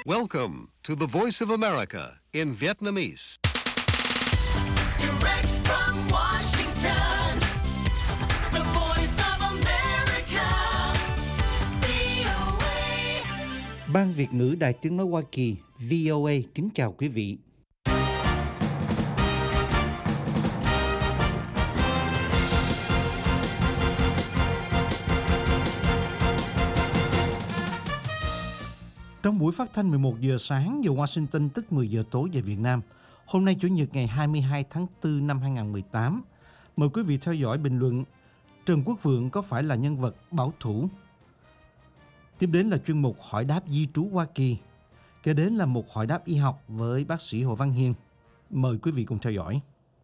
Welcome to the Voice of America in Vietnamese. Direct from Washington, the Voice of America, VOA. Ban Việt ngữ Đài Tiếng nói Hoa Kỳ VOA kính chào quý vị. Trong buổi phát thanh 11 giờ sáng giờ Washington tức 10 giờ tối giờ Việt Nam, hôm nay Chủ nhật ngày 22 tháng 4 năm 2018, mời quý vị theo dõi bình luận Trần Quốc Vượng có phải là nhân vật bảo thủ? Tiếp đến là chuyên mục hỏi đáp di trú Hoa Kỳ. Kế đến là một hỏi đáp y học với bác sĩ Hồ Văn Hiên. Mời quý vị cùng theo dõi.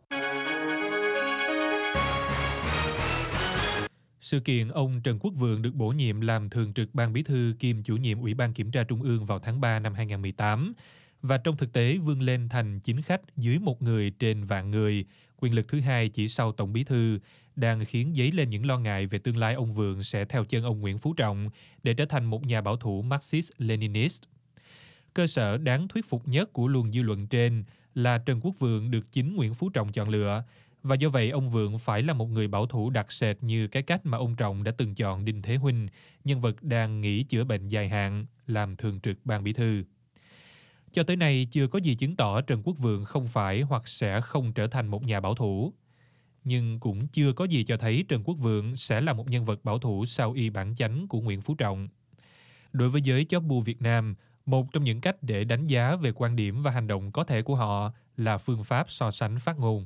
Sự kiện ông Trần Quốc Vượng được bổ nhiệm làm thường trực ban bí thư kiêm chủ nhiệm Ủy ban Kiểm tra Trung ương vào tháng 3 năm 2018 và trong thực tế vươn lên thành chính khách dưới một người trên vạn người, quyền lực thứ hai chỉ sau tổng bí thư, đang khiến dấy lên những lo ngại về tương lai ông Vượng sẽ theo chân ông Nguyễn Phú Trọng để trở thành một nhà bảo thủ Marxist-Leninist. Cơ sở đáng thuyết phục nhất của luồng dư luận trên là Trần Quốc Vượng được chính Nguyễn Phú Trọng chọn lựa, và do vậy ông Vượng phải là một người bảo thủ đặc sệt như cái cách mà ông Trọng đã từng chọn Đinh Thế Huynh, nhân vật đang nghỉ chữa bệnh dài hạn, làm thường trực ban bí thư. Cho tới nay chưa có gì chứng tỏ Trần Quốc Vượng không phải hoặc sẽ không trở thành một nhà bảo thủ. Nhưng cũng chưa có gì cho thấy Trần Quốc Vượng sẽ là một nhân vật bảo thủ sau y bản chánh của Nguyễn Phú Trọng. Đối với giới chóp bu Việt Nam, một trong những cách để đánh giá về quan điểm và hành động có thể của họ là phương pháp so sánh phát ngôn.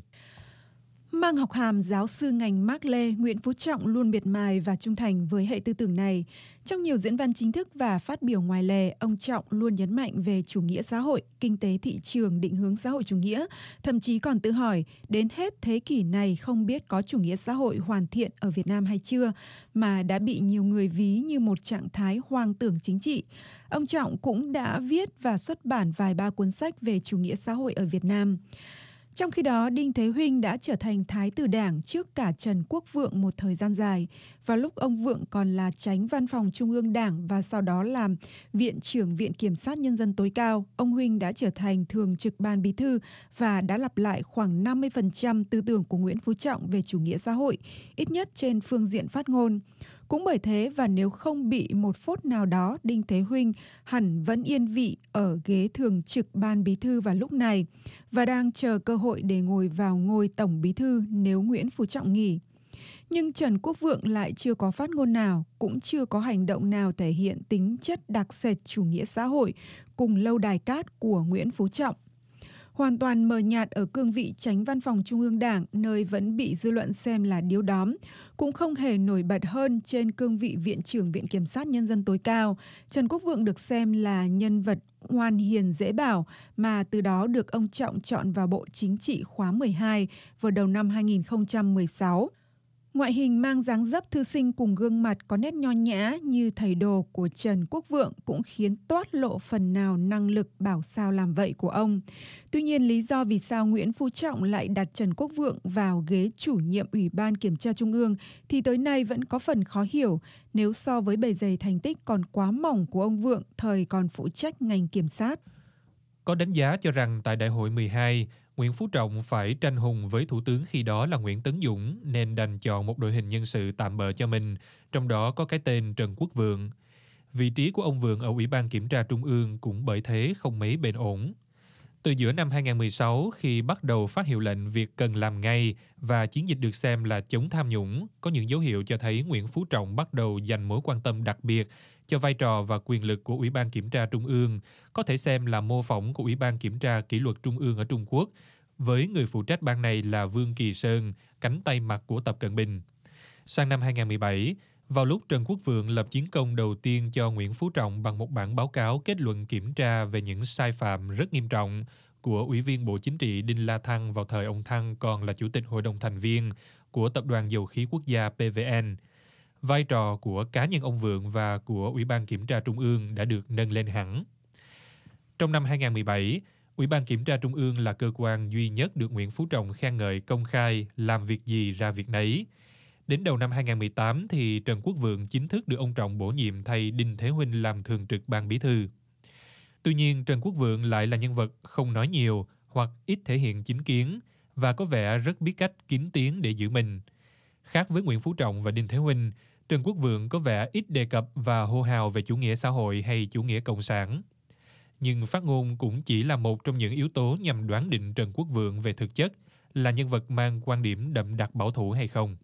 Mang học hàm giáo sư ngành Mác Lê, Nguyễn Phú Trọng luôn miệt mài và trung thành với hệ tư tưởng này. Trong nhiều diễn văn chính thức và phát biểu ngoài lề, ông Trọng luôn nhấn mạnh về chủ nghĩa xã hội, kinh tế thị trường định hướng xã hội chủ nghĩa, thậm chí còn tự hỏi đến hết thế kỷ này không biết có chủ nghĩa xã hội hoàn thiện ở Việt Nam hay chưa, mà đã bị nhiều người ví như một trạng thái hoang tưởng chính trị. Ông Trọng cũng đã viết và xuất bản vài ba cuốn sách về chủ nghĩa xã hội ở Việt Nam. Trong khi đó, Đinh Thế Huynh đã trở thành Thái tử Đảng trước cả Trần Quốc Vượng một thời gian dài. Vào lúc ông Vượng còn là Chánh Văn phòng Trung ương Đảng và sau đó làm Viện trưởng Viện Kiểm sát Nhân dân tối cao, ông Huynh đã trở thành Thường trực Ban Bí thư và đã lặp lại khoảng 50% tư tưởng của Nguyễn Phú Trọng về chủ nghĩa xã hội, ít nhất trên phương diện phát ngôn. Cũng bởi thế và nếu không bị một phốt nào đó, Đinh Thế Huynh hẳn vẫn yên vị ở ghế thường trực Ban Bí thư vào lúc này và đang chờ cơ hội để ngồi vào ngôi Tổng Bí thư nếu Nguyễn Phú Trọng nghỉ. Nhưng Trần Quốc Vượng lại chưa có phát ngôn nào, cũng chưa có hành động nào thể hiện tính chất đặc sệt chủ nghĩa xã hội cùng lâu đài cát của Nguyễn Phú Trọng. Hoàn toàn mờ nhạt ở cương vị Chánh Văn phòng Trung ương Đảng, nơi vẫn bị dư luận xem là điếu đóm, cũng không hề nổi bật hơn trên cương vị Viện trưởng Viện Kiểm sát Nhân dân tối cao. Trần Quốc Vượng được xem là nhân vật ngoan hiền dễ bảo mà từ đó được ông Trọng chọn vào Bộ Chính trị khóa 12 vào đầu năm 2016. Ngoại hình mang dáng dấp thư sinh cùng gương mặt có nét nho nhã như thầy đồ của Trần Quốc Vượng cũng khiến toát lộ phần nào năng lực bảo sao làm vậy của ông. Tuy nhiên, lý do vì sao Nguyễn Phú Trọng lại đặt Trần Quốc Vượng vào ghế chủ nhiệm Ủy ban Kiểm tra Trung ương thì tới nay vẫn có phần khó hiểu nếu so với bề dày thành tích còn quá mỏng của ông Vượng thời còn phụ trách ngành kiểm sát. Có đánh giá cho rằng tại Đại hội 12, Nguyễn Phú Trọng phải tranh hùng với Thủ tướng khi đó là Nguyễn Tấn Dũng nên đành chọn một đội hình nhân sự tạm bợ cho mình, trong đó có cái tên Trần Quốc Vượng. Vị trí của ông Vượng ở Ủy ban Kiểm tra Trung ương cũng bởi thế không mấy bền ổn. Từ giữa năm 2016, khi bắt đầu phát hiệu lệnh việc cần làm ngay và chiến dịch được xem là chống tham nhũng, có những dấu hiệu cho thấy Nguyễn Phú Trọng bắt đầu dành mối quan tâm đặc biệt cho vai trò và quyền lực của Ủy ban Kiểm tra Trung ương, có thể xem là mô phỏng của Ủy ban Kiểm tra Kỷ luật Trung ương ở Trung Quốc, với người phụ trách ban này là Vương Kỳ Sơn, cánh tay mặt của Tập Cận Bình. Sang năm 2017, vào lúc Trần Quốc Vượng lập chiến công đầu tiên cho Nguyễn Phú Trọng bằng một bản báo cáo kết luận kiểm tra về những sai phạm rất nghiêm trọng của Ủy viên Bộ Chính trị Đinh La Thăng vào thời ông Thăng còn là Chủ tịch Hội đồng thành viên của Tập đoàn Dầu khí Quốc gia PVN, vai trò của cá nhân ông Vượng và của Ủy ban Kiểm tra Trung ương đã được nâng lên hẳn. Trong năm 2017, Ủy ban Kiểm tra Trung ương là cơ quan duy nhất được Nguyễn Phú Trọng khen ngợi công khai, làm việc gì ra việc nấy. Đến đầu năm 2018 thì Trần Quốc Vượng chính thức được ông Trọng bổ nhiệm thay Đinh Thế Huynh làm thường trực ban bí thư. Tuy nhiên, Trần Quốc Vượng lại là nhân vật không nói nhiều hoặc ít thể hiện chính kiến và có vẻ rất biết cách kín tiếng để giữ mình. Khác với Nguyễn Phú Trọng và Đinh Thế Huynh, Trần Quốc Vượng có vẻ ít đề cập và hô hào về chủ nghĩa xã hội hay chủ nghĩa cộng sản. Nhưng phát ngôn cũng chỉ là một trong những yếu tố nhằm đoán định Trần Quốc Vượng về thực chất là nhân vật mang quan điểm đậm đặc bảo thủ hay không.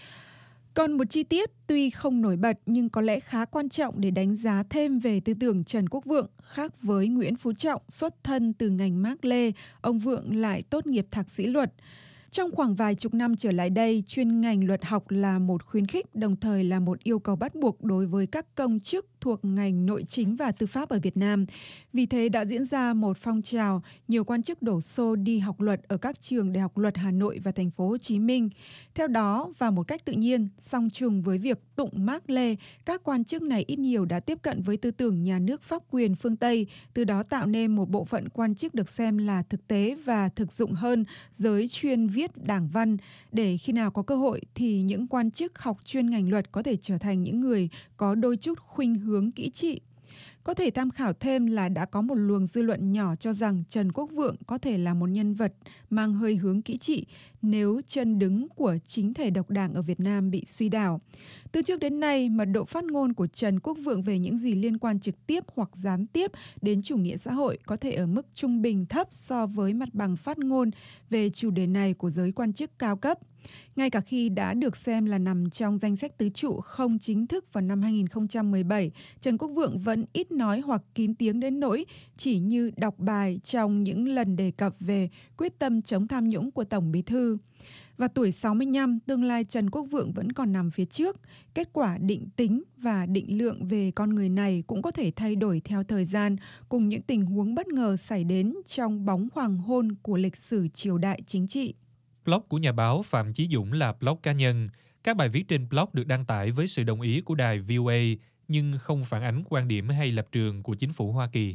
Còn một chi tiết tuy không nổi bật nhưng có lẽ khá quan trọng để đánh giá thêm về tư tưởng Trần Quốc Vượng. Khác với Nguyễn Phú Trọng xuất thân từ ngành Mác Lê, ông Vượng lại tốt nghiệp thạc sĩ luật. Trong khoảng vài chục năm trở lại đây, chuyên ngành luật học là một khuyến khích, đồng thời là một yêu cầu bắt buộc đối với các công chức thuộc ngành nội chính và tư pháp ở Việt Nam. Vì thế đã diễn ra một phong trào, nhiều quan chức đổ xô đi học luật ở các trường Đại học Luật Hà Nội và Thành phố Hồ Chí Minh. Theo đó, và một cách tự nhiên, song trùng với việc tụng Mác Lê, các quan chức này ít nhiều đã tiếp cận với tư tưởng nhà nước pháp quyền phương Tây, từ đó tạo nên một bộ phận quan chức được xem là thực tế và thực dụng hơn giới chuyên viết đảng văn, để khi nào có cơ hội thì những quan chức học chuyên ngành luật có thể trở thành những người có đôi chút khuynh hướng kỹ trị. Có thể tham khảo thêm là đã có một luồng dư luận nhỏ cho rằng Trần Quốc Vượng có thể là một nhân vật mang hơi hướng kỹ trị nếu chân đứng của chính thể độc đảng ở Việt Nam bị suy đảo. Từ trước đến nay, mật độ phát ngôn của Trần Quốc Vượng về những gì liên quan trực tiếp hoặc gián tiếp đến chủ nghĩa xã hội có thể ở mức trung bình thấp so với mặt bằng phát ngôn về chủ đề này của giới quan chức cao cấp. Ngay cả khi đã được xem là nằm trong danh sách tứ trụ không chính thức vào năm 2017, Trần Quốc Vượng vẫn ít nói hoặc kín tiếng đến nỗi chỉ như đọc bài trong những lần đề cập về quyết tâm chống tham nhũng của Tổng Bí thư. Và tuổi 65, tương lai Trần Quốc Vượng vẫn còn nằm phía trước. Kết quả định tính và định lượng về con người này cũng có thể thay đổi theo thời gian, cùng những tình huống bất ngờ xảy đến trong bóng hoàng hôn của lịch sử triều đại chính trị. Blog của nhà báo Phạm Chí Dũng là blog cá nhân. Các bài viết trên blog được đăng tải với sự đồng ý của đài VOA, nhưng không phản ánh quan điểm hay lập trường của chính phủ Hoa Kỳ.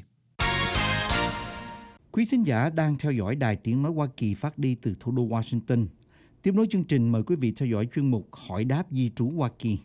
Quý thính giả đang theo dõi Đài Tiếng Nói Hoa Kỳ phát đi từ thủ đô Washington. Tiếp nối chương trình, mời quý vị theo dõi chuyên mục Hỏi đáp di trú Hoa Kỳ.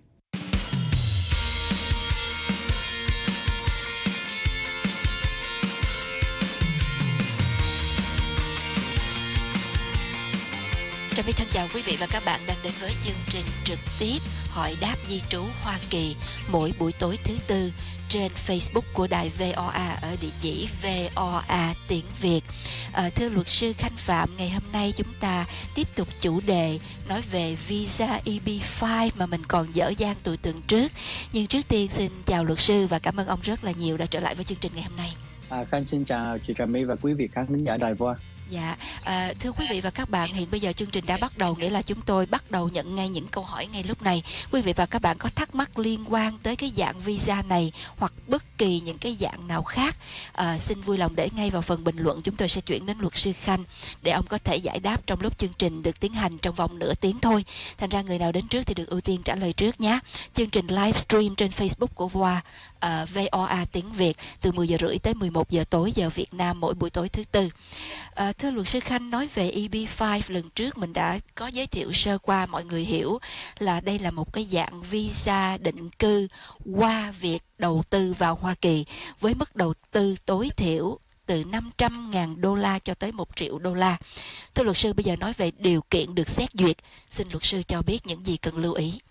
Trà My thân chào quý vị và các bạn đang đến với chương trình trực tiếp Hỏi đáp di trú Hoa Kỳ mỗi buổi tối thứ Tư trên Facebook của đài VOA ở địa chỉ VOA tiếng Việt. Thưa luật sư Khanh Phạm, ngày hôm nay chúng ta tiếp tục chủ đề nói về visa EB-5 mà mình còn dở dang từ tuần trước. Nhưng trước tiên xin chào luật sư và cảm ơn ông rất là nhiều đã trở lại với chương trình ngày hôm nay. Khanh xin chào chị Trà My và quý vị khán thính giả đài VOA. Dạ, thưa quý vị và các bạn, hiện bây giờ chương trình đã bắt đầu, nghĩa là chúng tôi bắt đầu nhận ngay những câu hỏi ngay lúc này. Quý vị và các bạn có thắc mắc liên quan tới cái dạng visa này hoặc bất kỳ những cái dạng nào khác, xin vui lòng để ngay vào phần bình luận. Chúng tôi sẽ chuyển đến luật sư Khanh để ông có thể giải đáp trong lúc chương trình được tiến hành trong vòng nửa tiếng thôi. Thành ra người nào đến trước thì được ưu tiên trả lời trước nhé. Chương trình livestream trên Facebook của VOA tiếng Việt từ 10 giờ rưỡi tới 11 giờ tối giờ Việt Nam mỗi buổi tối thứ Tư. Thưa luật sư Khanh, nói về EB-5 lần trước mình đã có giới thiệu sơ qua, mọi người hiểu là đây là một cái dạng visa định cư qua việc đầu tư vào Hoa Kỳ với mức đầu tư tối thiểu từ $500,000 cho tới $1 triệu. Thưa luật sư, bây giờ nói về điều kiện được xét duyệt, xin luật sư cho biết những gì cần lưu ý.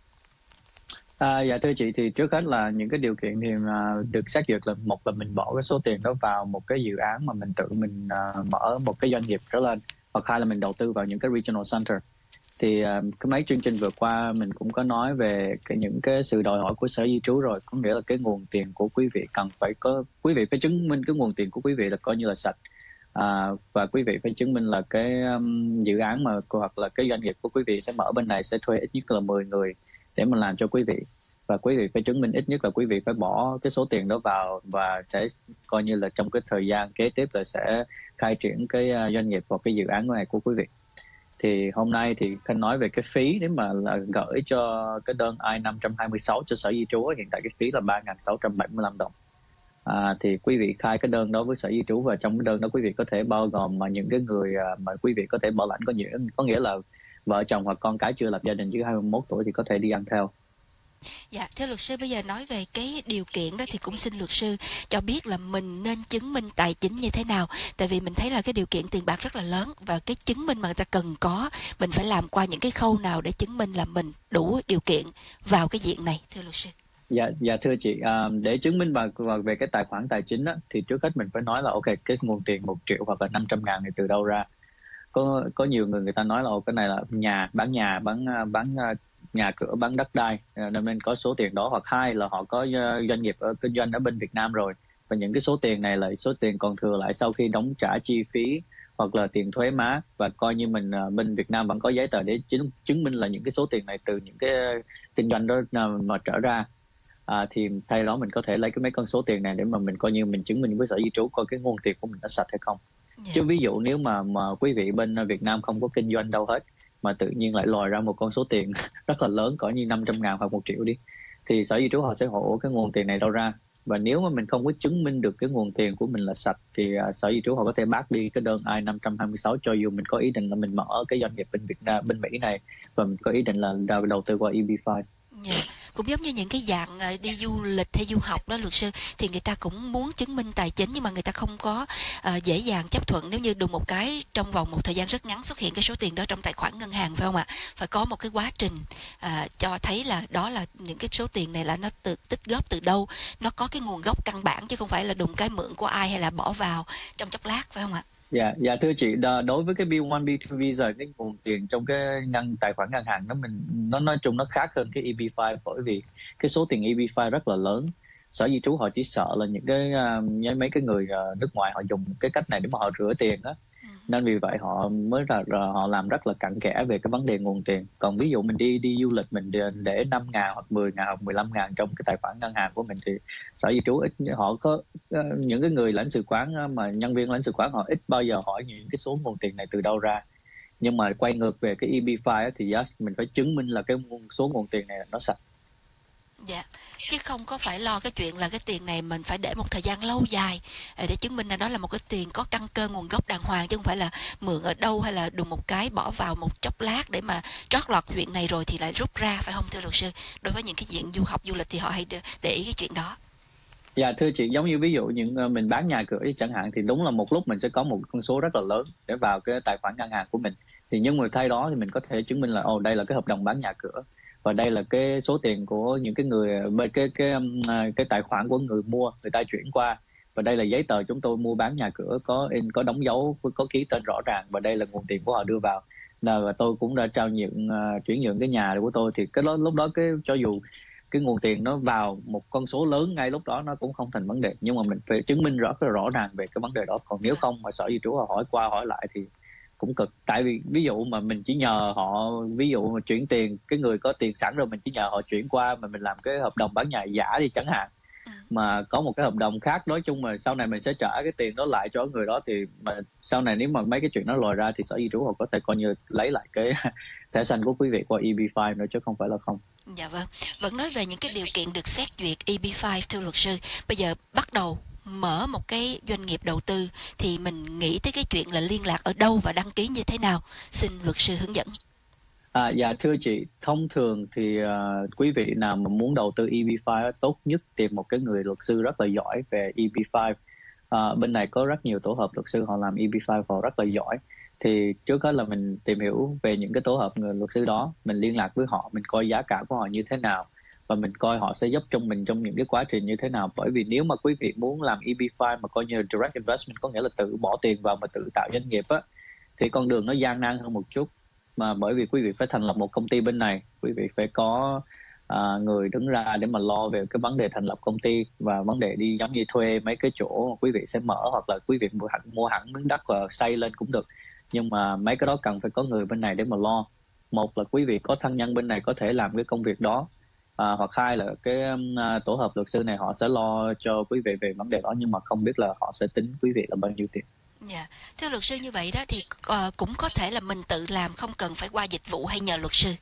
Dạ thưa chị, thì trước hết là những cái điều kiện thì được xét duyệt là một là mình bỏ cái số tiền đó vào một cái dự án mà mình tự mình mở một cái doanh nghiệp trở lên, hoặc hai là mình đầu tư vào những cái regional center. Thì cái mấy chương trình vừa qua mình cũng có nói về những cái sự đòi hỏi của Sở Di trú rồi, có nghĩa là cái nguồn tiền của quý vị cần phải có, quý vị phải chứng minh cái nguồn tiền của quý vị là coi như là sạch, và quý vị phải chứng minh là cái dự án mà hoặc là cái doanh nghiệp của quý vị sẽ mở bên này sẽ thuê ít nhất là 10 người để mà làm cho quý vị, và quý vị phải chứng minh ít nhất là quý vị phải bỏ cái số tiền đó vào và sẽ coi như là trong cái thời gian kế tiếp là sẽ khai triển cái doanh nghiệp hoặc cái dự án này của quý vị. Thì hôm nay thì Khanh nói về cái phí nếu mà là gửi cho cái đơn I-526 cho Sở Di trú, hiện tại cái phí là $3.675. Thì quý vị khai cái đơn đó với Sở Di trú, và trong cái đơn đó quý vị có thể bao gồm mà những cái người mà quý vị có thể bảo lãnh, có nghĩa là vợ chồng hoặc con cái chưa lập gia đình dưới 21 tuổi thì có thể đi ăn theo. Dạ, thưa luật sư, bây giờ nói về cái điều kiện đó thì cũng xin luật sư cho biết là mình nên chứng minh tài chính như thế nào. Tại vì mình thấy là cái điều kiện tiền bạc rất là lớn và cái chứng minh mà người ta cần có, mình phải làm qua những cái khâu nào để chứng minh là mình đủ điều kiện vào cái diện này, thưa luật sư? Dạ thưa chị, để chứng minh về cái tài khoản tài chính á, thì trước hết mình phải nói là ok, cái nguồn tiền 1 triệu hoặc là 500 ngàn này từ đâu ra. Có nhiều người ta nói là cái này là bán nhà cửa, bán đất đai, nên có số tiền đó, hoặc hai là họ có doanh nghiệp kinh doanh ở bên Việt Nam rồi, và những cái số tiền này là số tiền còn thừa lại sau khi đóng trả chi phí hoặc là tiền thuế má, và coi như mình bên Việt Nam vẫn có giấy tờ để chứng minh là những cái số tiền này từ những cái kinh doanh đó mà trở ra. Thì thay đó mình có thể lấy mấy con số tiền này để mà mình coi như mình chứng minh với Sở Di trú coi cái nguồn tiền của mình nó sạch hay không. Chứ ví dụ nếu mà quý vị bên Việt Nam không có kinh doanh đâu hết mà tự nhiên lại lòi ra một con số tiền rất là lớn, cỡ như 500 ngàn hoặc 1 triệu đi, thì Sở Di trú họ sẽ hỏi cái nguồn tiền này đâu ra. Và nếu mà mình không có chứng minh được cái nguồn tiền của mình là sạch thì Sở Di trú họ có thể bác đi cái đơn I-526 cho dù mình có ý định là mình mở cái doanh nghiệp bên Việt Nam, bên Mỹ này, và mình có ý định là đầu tư qua EB-5. Cũng giống như những cái dạng đi du lịch hay du học đó luật sư, thì người ta cũng muốn chứng minh tài chính nhưng mà người ta không có dễ dàng chấp thuận nếu như đùng một cái trong vòng một thời gian rất ngắn xuất hiện cái số tiền đó trong tài khoản ngân hàng, phải không ạ? Phải có một cái quá trình cho thấy là đó là những cái số tiền này là nó tích góp từ đâu, nó có cái nguồn gốc căn bản chứ không phải là đùng cái mượn của ai hay là bỏ vào trong chốc lát, phải không ạ? Dạ thưa chị, đối với cái B1, B2 visa, cái nguồn tiền trong cái tài khoản ngân hàng nó nói chung nó khác hơn cái EB-5, bởi vì cái số tiền EB-5 rất là lớn. Sở Di trú họ chỉ sợ là mấy cái người nước ngoài họ dùng cái cách này để mà họ rửa tiền á, nên vì vậy họ mới họ làm rất là cặn kẽ về cái vấn đề nguồn tiền. Còn ví dụ mình đi du lịch, mình để 5 ngàn hoặc 10 ngàn hoặc 15 ngàn trong cái tài khoản ngân hàng của mình thì Sở Di trú ít, họ có những cái người lãnh sự quán mà nhân viên lãnh sự quán họ ít bao giờ hỏi những cái số nguồn tiền này từ đâu ra. Nhưng mà quay ngược về cái EB-5 thì mình phải chứng minh là cái số nguồn tiền này nó sạch. Dạ, chứ không có phải lo cái chuyện là cái tiền này mình phải để một thời gian lâu dài để chứng minh là đó là một cái tiền có căn cơ nguồn gốc đàng hoàng, chứ không phải là mượn ở đâu hay là đùng một cái bỏ vào một chốc lát để mà trót lọt chuyện này rồi thì lại rút ra, phải không thưa luật sư? Đối với những cái diện du học du lịch thì họ hay để ý cái chuyện đó. Dạ thưa chị, giống như ví dụ mình bán nhà cửa chẳng hạn, thì đúng là một lúc mình sẽ có một con số rất là lớn để vào cái tài khoản ngân hàng của mình, thì nhưng mà thay đó thì mình có thể chứng minh là đây là cái hợp đồng bán nhà cửa, và đây là cái số tiền của những cái người bên cái tài khoản của người mua, người ta chuyển qua, và đây là giấy tờ chúng tôi mua bán nhà cửa, có đóng dấu, có ký tên rõ ràng, và đây là nguồn tiền của họ đưa vào. Và tôi cũng đã chuyển nhượng cái nhà của tôi, thì lúc đó cho dù cái nguồn tiền nó vào một con số lớn ngay lúc đó nó cũng không thành vấn đề, nhưng mà mình phải chứng minh rất là rõ ràng về cái vấn đề đó. Còn nếu không mà Sở Di trú họ hỏi qua hỏi lại thì cũng cực. Tại vì ví dụ mà mình chỉ nhờ họ, ví dụ mà chuyển tiền, cái người có tiền sẵn rồi mình chỉ nhờ họ chuyển qua, mà mình làm cái hợp đồng bán nhà giả đi chẳng hạn, mà có một cái hợp đồng khác, nói chung mà sau này mình sẽ trả cái tiền đó lại cho người đó, thì mà sau này nếu mà mấy cái chuyện đó lòi ra thì Sở Di trú họ có thể coi như lấy lại cái thẻ xanh của quý vị qua EB-5 nữa chứ không phải là không. Dạ vâng, vẫn nói về những cái điều kiện được xét duyệt EB-5 thưa luật sư. Bây giờ bắt đầu mở một cái doanh nghiệp đầu tư thì mình nghĩ tới cái chuyện là liên lạc ở đâu và đăng ký như thế nào, xin luật sư hướng dẫn. Dạ thưa chị, thông thường thì quý vị nào mà muốn đầu tư EB-5 tốt nhất tìm một cái người luật sư rất là giỏi về EB-5. Bên này có rất nhiều tổ hợp luật sư họ làm EB-5 họ rất là giỏi. Thì trước hết là mình tìm hiểu về những cái tổ hợp người luật sư đó, mình liên lạc với họ, mình coi giá cả của họ như thế nào, và mình coi họ sẽ giúp trong mình trong những cái quá trình như thế nào. Bởi vì nếu mà quý vị muốn làm EB-5 mà coi như direct investment, có nghĩa là tự bỏ tiền vào mà tự tạo doanh nghiệp á, thì con đường nó gian nan hơn một chút. Mà bởi vì quý vị phải thành lập một công ty bên này, quý vị phải có người đứng ra để mà lo về cái vấn đề thành lập công ty và vấn đề đi giống như thuê mấy cái chỗ quý vị sẽ mở, hoặc là quý vị mua hẳn miếng đất và xây lên cũng được. Nhưng mà mấy cái đó cần phải có người bên này để mà lo. Một là quý vị có thân nhân bên này có thể làm cái công việc đó, hoặc hai là cái tổ hợp luật sư này họ sẽ lo cho quý vị về vấn đề đó, nhưng mà không biết là họ sẽ tính quý vị là bao nhiêu tiền. Dạ, thưa luật sư, như vậy đó thì cũng có thể là mình tự làm, không cần phải qua dịch vụ hay nhờ luật sư.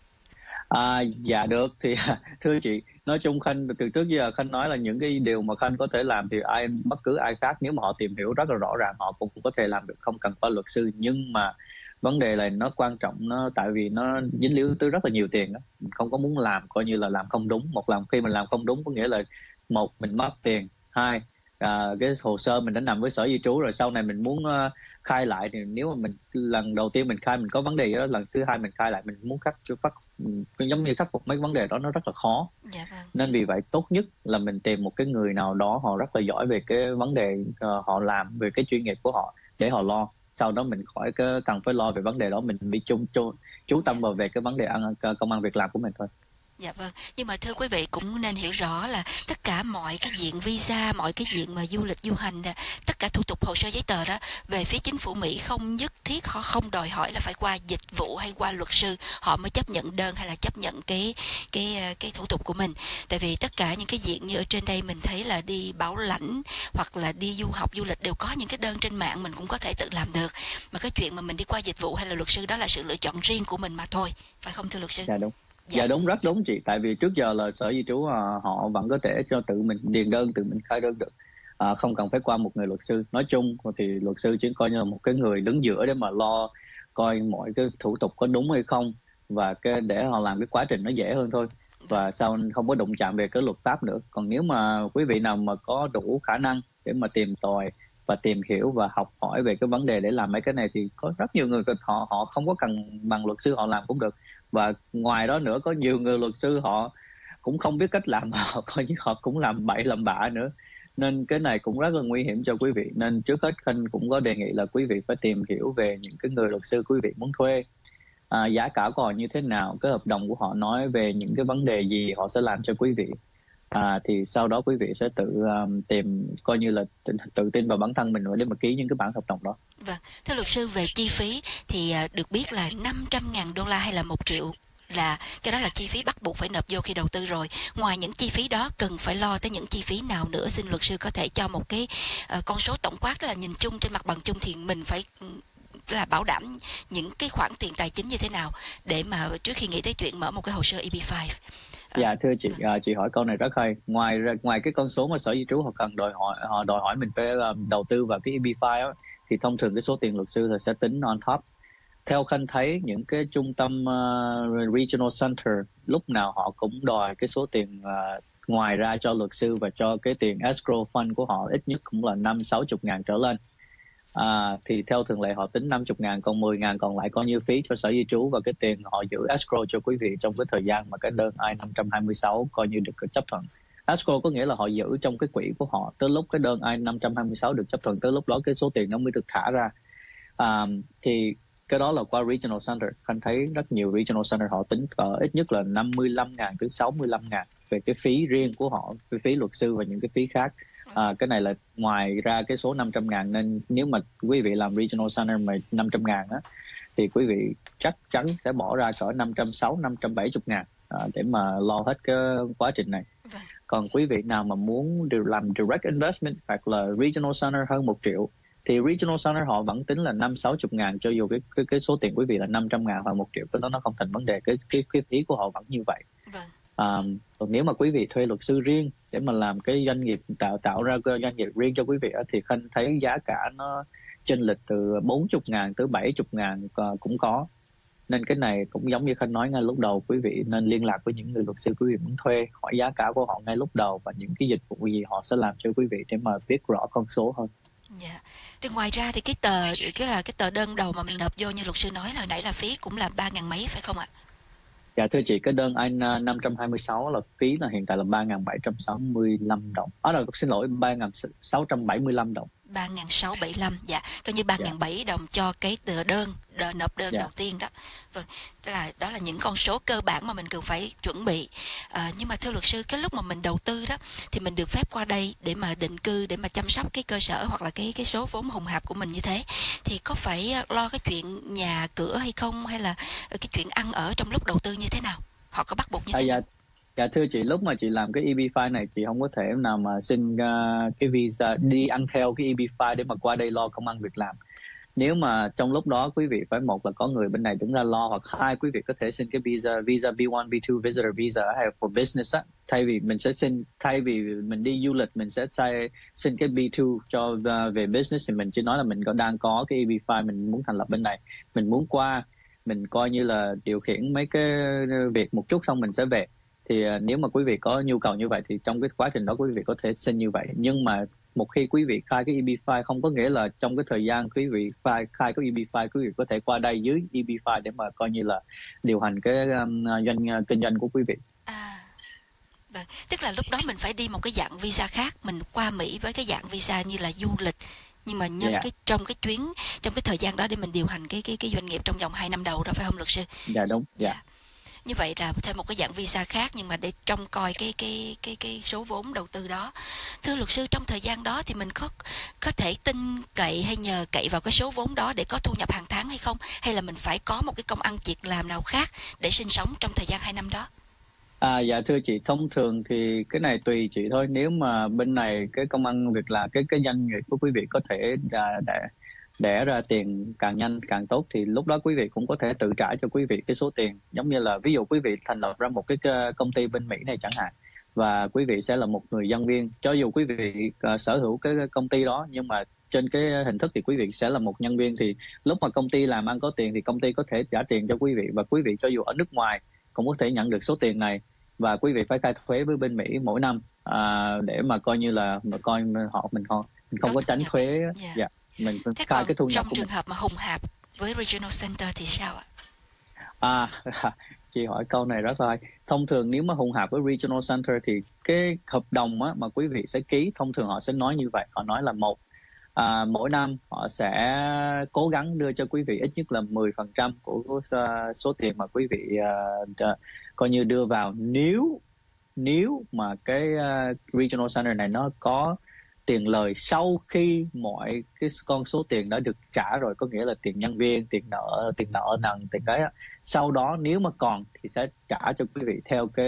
Dạ được, thì thưa chị, nói chung Khanh từ trước giờ Khanh nói là những cái điều mà Khanh có thể làm thì bất cứ ai khác nếu mà họ tìm hiểu rất là rõ ràng họ cũng có thể làm được, không cần qua luật sư. Nhưng mà vấn đề này nó quan trọng, nó tại vì nó dính líu tới rất là nhiều tiền đó. Mình không có muốn làm coi như là làm không đúng. Khi mình làm không đúng có nghĩa là một, mình mất tiền, hai, cái hồ sơ mình đã nằm với sở di trú rồi, sau này mình muốn khai lại thì nếu mà mình lần đầu tiên mình khai mình có vấn đề đó, lần thứ hai mình khai lại mình muốn giống như khắc phục mấy vấn đề đó nó rất là khó. Dạ vâng. Nên vì vậy tốt nhất là mình tìm một cái người nào đó họ rất là giỏi về cái vấn đề họ làm, về cái chuyên nghiệp của họ để họ lo. Sau đó mình khỏi cần phải lo về vấn đề đó, mình bị chú tâm vào về cái vấn đề công ăn việc làm của mình thôi. Dạ vâng, nhưng mà thưa quý vị cũng nên hiểu rõ là tất cả mọi cái diện visa, mọi cái diện mà du lịch du hành, tất cả thủ tục hồ sơ giấy tờ đó về phía chính phủ Mỹ không nhất thiết, họ không đòi hỏi là phải qua dịch vụ hay qua luật sư họ mới chấp nhận đơn hay là chấp nhận cái thủ tục của mình. Tại vì tất cả những cái diện như ở trên đây mình thấy là đi bảo lãnh hoặc là đi du học du lịch đều có những cái đơn trên mạng mình cũng có thể tự làm được. Mà cái chuyện mà mình đi qua dịch vụ hay là luật sư đó là sự lựa chọn riêng của mình mà thôi, phải không thưa luật sư? Dạ đúng. Dạ đúng, rất đúng chị. Tại vì trước giờ là sở di trú họ vẫn có thể cho tự mình điền đơn, tự mình khai đơn được, không cần phải qua một người luật sư. Nói chung thì luật sư chỉ coi như là một cái người đứng giữa để mà lo coi mọi cái thủ tục có đúng hay không, và để họ làm cái quá trình nó dễ hơn thôi, và sau không có đụng chạm về cái luật pháp nữa. Còn nếu mà quý vị nào mà có đủ khả năng để mà tìm tòi và tìm hiểu và học hỏi về cái vấn đề để làm mấy cái này thì có rất nhiều người họ không có cần bằng luật sư họ làm cũng được. Và ngoài đó nữa có nhiều người luật sư họ cũng không biết cách làm, họ coi như họ cũng làm bậy làm bạ nữa, nên cái này cũng rất là nguy hiểm cho quý vị. Nên trước hết Khanh cũng có đề nghị là quý vị phải tìm hiểu về những cái người luật sư quý vị muốn thuê, giá cả của họ như thế nào, cái hợp đồng của họ nói về những cái vấn đề gì họ sẽ làm cho quý vị, thì sau đó quý vị sẽ tự tìm, coi như là tự tin vào bản thân mình để mà ký những cái bản hợp đồng đó. Vâng, thưa luật sư, về chi phí thì được biết là $500.000 hay là 1 triệu là cái đó là chi phí bắt buộc phải nộp vô khi đầu tư rồi. Ngoài những chi phí đó cần phải lo tới những chi phí nào nữa? Xin luật sư có thể cho một cái con số tổng quát, là nhìn chung trên mặt bằng chung thì mình phải là bảo đảm những cái khoản tiền tài chính như thế nào để mà trước khi nghĩ tới chuyện mở một cái hồ sơ EB-5. Dạ thưa chị hỏi câu này rất hay. Ngoài cái con số mà sở di trú họ cần đòi hỏi mình phải đầu tư vào cái EB-5 thì thông thường cái số tiền luật sư sẽ tính on top. Theo Khanh thấy những cái trung tâm regional center lúc nào họ cũng đòi cái số tiền ngoài ra cho luật sư và cho cái tiền escrow fund của họ ít nhất cũng là 50-60 ngàn trở lên. Thì theo thường lệ họ tính 50 ngàn, còn 10 ngàn còn lại coi như phí cho sở di trú và cái tiền họ giữ escrow cho quý vị trong cái thời gian mà cái đơn I-526 coi như được chấp thuận. Escrow có nghĩa là họ giữ trong cái quỹ của họ, tới lúc cái đơn I-526 được chấp thuận, tới lúc đó cái số tiền nó mới được thả ra. Thì cái đó là qua regional center. Khanh thấy rất nhiều regional center họ tính ít nhất là 55 ngàn tới 65 ngàn về cái phí riêng của họ, cái phí luật sư và những cái phí khác. Cái này là ngoài ra cái số 500 ngàn, nên nếu mà quý vị làm regional center mà 500 ngàn á, thì quý vị chắc chắn sẽ bỏ ra cỡ 560-570 ngàn để mà lo hết cái quá trình này. Còn quý vị nào mà muốn làm direct investment hoặc là regional center hơn 1 triệu thì regional center họ vẫn tính là 5-60 ngàn, cho dù cái số tiền quý vị là 500 ngàn hoặc 1 triệu, cái đó nó không thành vấn đề, cái phí của họ vẫn như vậy. Còn nếu mà quý vị thuê luật sư riêng để mà làm cái doanh nghiệp, tạo ra cái doanh nghiệp riêng cho quý vị thì Khanh thấy giá cả nó chênh lệch từ 40 ngàn tới 70 ngàn cũng có. Nên cái này cũng giống như Khanh nói ngay lúc đầu, quý vị nên liên lạc với những người luật sư quý vị muốn thuê, hỏi giá cả của họ ngay lúc đầu và những cái dịch vụ gì họ sẽ làm cho quý vị để mà biết rõ con số hơn. Dạ. Thì ngoài ra thì cái tờ đơn đầu mà mình nộp vô như luật sư nói hồi nãy là phí cũng là 3 ngàn mấy phải không ạ? Dạ thưa chị, cái đơn I-526 là phí là hiện tại là 3.765 đồng. Xin lỗi, 3.675 đồng. 3.675, dạ, coi như 3.700 đồng cho cái tờ đơn nộp đơn đầu tiên đó. Vâng, đó là những con số cơ bản mà mình cần phải chuẩn bị. Nhưng mà thưa luật sư, cái lúc mà mình đầu tư đó thì mình được phép qua đây để mà định cư, để mà chăm sóc cái cơ sở hoặc là cái số vốn hùng hạp của mình như thế, thì có phải lo cái chuyện nhà cửa hay không, hay là cái chuyện ăn ở trong lúc đầu tư như thế nào? Họ có bắt buộc như thế nào? Dạ thưa chị, lúc mà chị làm cái EB-5 này chị không có thể nào mà xin cái visa đi ăn theo cái EB-5 để mà qua đây lo công ăn việc làm. Nếu mà trong lúc đó quý vị phải, một là có người bên này đứng ra lo, hoặc hai, quý vị có thể xin cái visa B1, B2 visitor visa hay for business á. Thay vì mình đi du lịch mình sẽ xin cái B2 cho về business, thì mình chỉ nói là mình đang có cái EB5, mình muốn thành lập bên này, mình muốn qua, mình coi như là điều khiển mấy cái việc một chút xong mình sẽ về. Thì nếu mà quý vị có nhu cầu như vậy thì trong cái quá trình đó quý vị có thể xin như vậy. Nhưng mà một khi quý vị khai cái EB5 không có nghĩa là trong cái thời gian quý vị khai cái EB5 quý vị có thể qua đây dưới EB5 để mà coi như là điều hành cái kinh doanh của quý vị. Vâng, tức là lúc đó mình phải đi một cái dạng visa khác, mình qua Mỹ với cái dạng visa như là du lịch, nhưng mà nhân trong cái thời gian đó để mình điều hành cái doanh nghiệp trong vòng 2 năm đầu đó, phải không luật sư? Dạ đúng. Dạ. Như vậy là thêm một cái dạng visa khác, nhưng mà để trông coi cái số vốn đầu tư đó. Thưa luật sư, trong thời gian đó thì mình có thể tin cậy hay nhờ cậy vào cái số vốn đó để có thu nhập hàng tháng hay không? Hay là mình phải có một cái công ăn việc làm nào khác để sinh sống trong thời gian 2 năm đó? Dạ thưa chị, thông thường thì cái này tùy chị thôi. Nếu mà bên này cái công ăn việc làm, cái doanh nghiệp của quý vị có thể đẻ ra tiền càng nhanh càng tốt, thì lúc đó quý vị cũng có thể tự trả cho quý vị cái số tiền. Giống như là ví dụ quý vị thành lập ra một cái công ty bên Mỹ này chẳng hạn, và quý vị sẽ là một người nhân viên, cho dù quý vị sở hữu cái công ty đó, nhưng mà trên cái hình thức thì quý vị sẽ là một nhân viên. Thì lúc mà công ty làm ăn có tiền thì công ty có thể trả tiền cho quý vị, và quý vị cho dù ở nước ngoài cũng có thể nhận được số tiền này. Và quý vị phải khai thuế với bên Mỹ mỗi năm để mà coi như là mình không có tránh thuế. Dạ. Mình thế khai còn cái thu nhập trong của trường mình. hợp mà hùng hạp với Regional Center thì sao ạ? Chị hỏi câu này rất hay. Thông thường nếu mà hùng hạp với Regional Center thì cái hợp đồng mà quý vị sẽ ký, thông thường họ sẽ nói như vậy. Họ nói là mỗi năm họ sẽ cố gắng đưa cho quý vị ít nhất là 10% của số tiền mà quý vị coi như đưa vào, nếu mà cái Regional Center này nó có tiền lời sau khi mọi cái con số tiền đã được trả rồi, có nghĩa là tiền nhân viên, tiền nợ nần, tiền cái. Sau đó nếu mà còn thì sẽ trả cho quý vị theo cái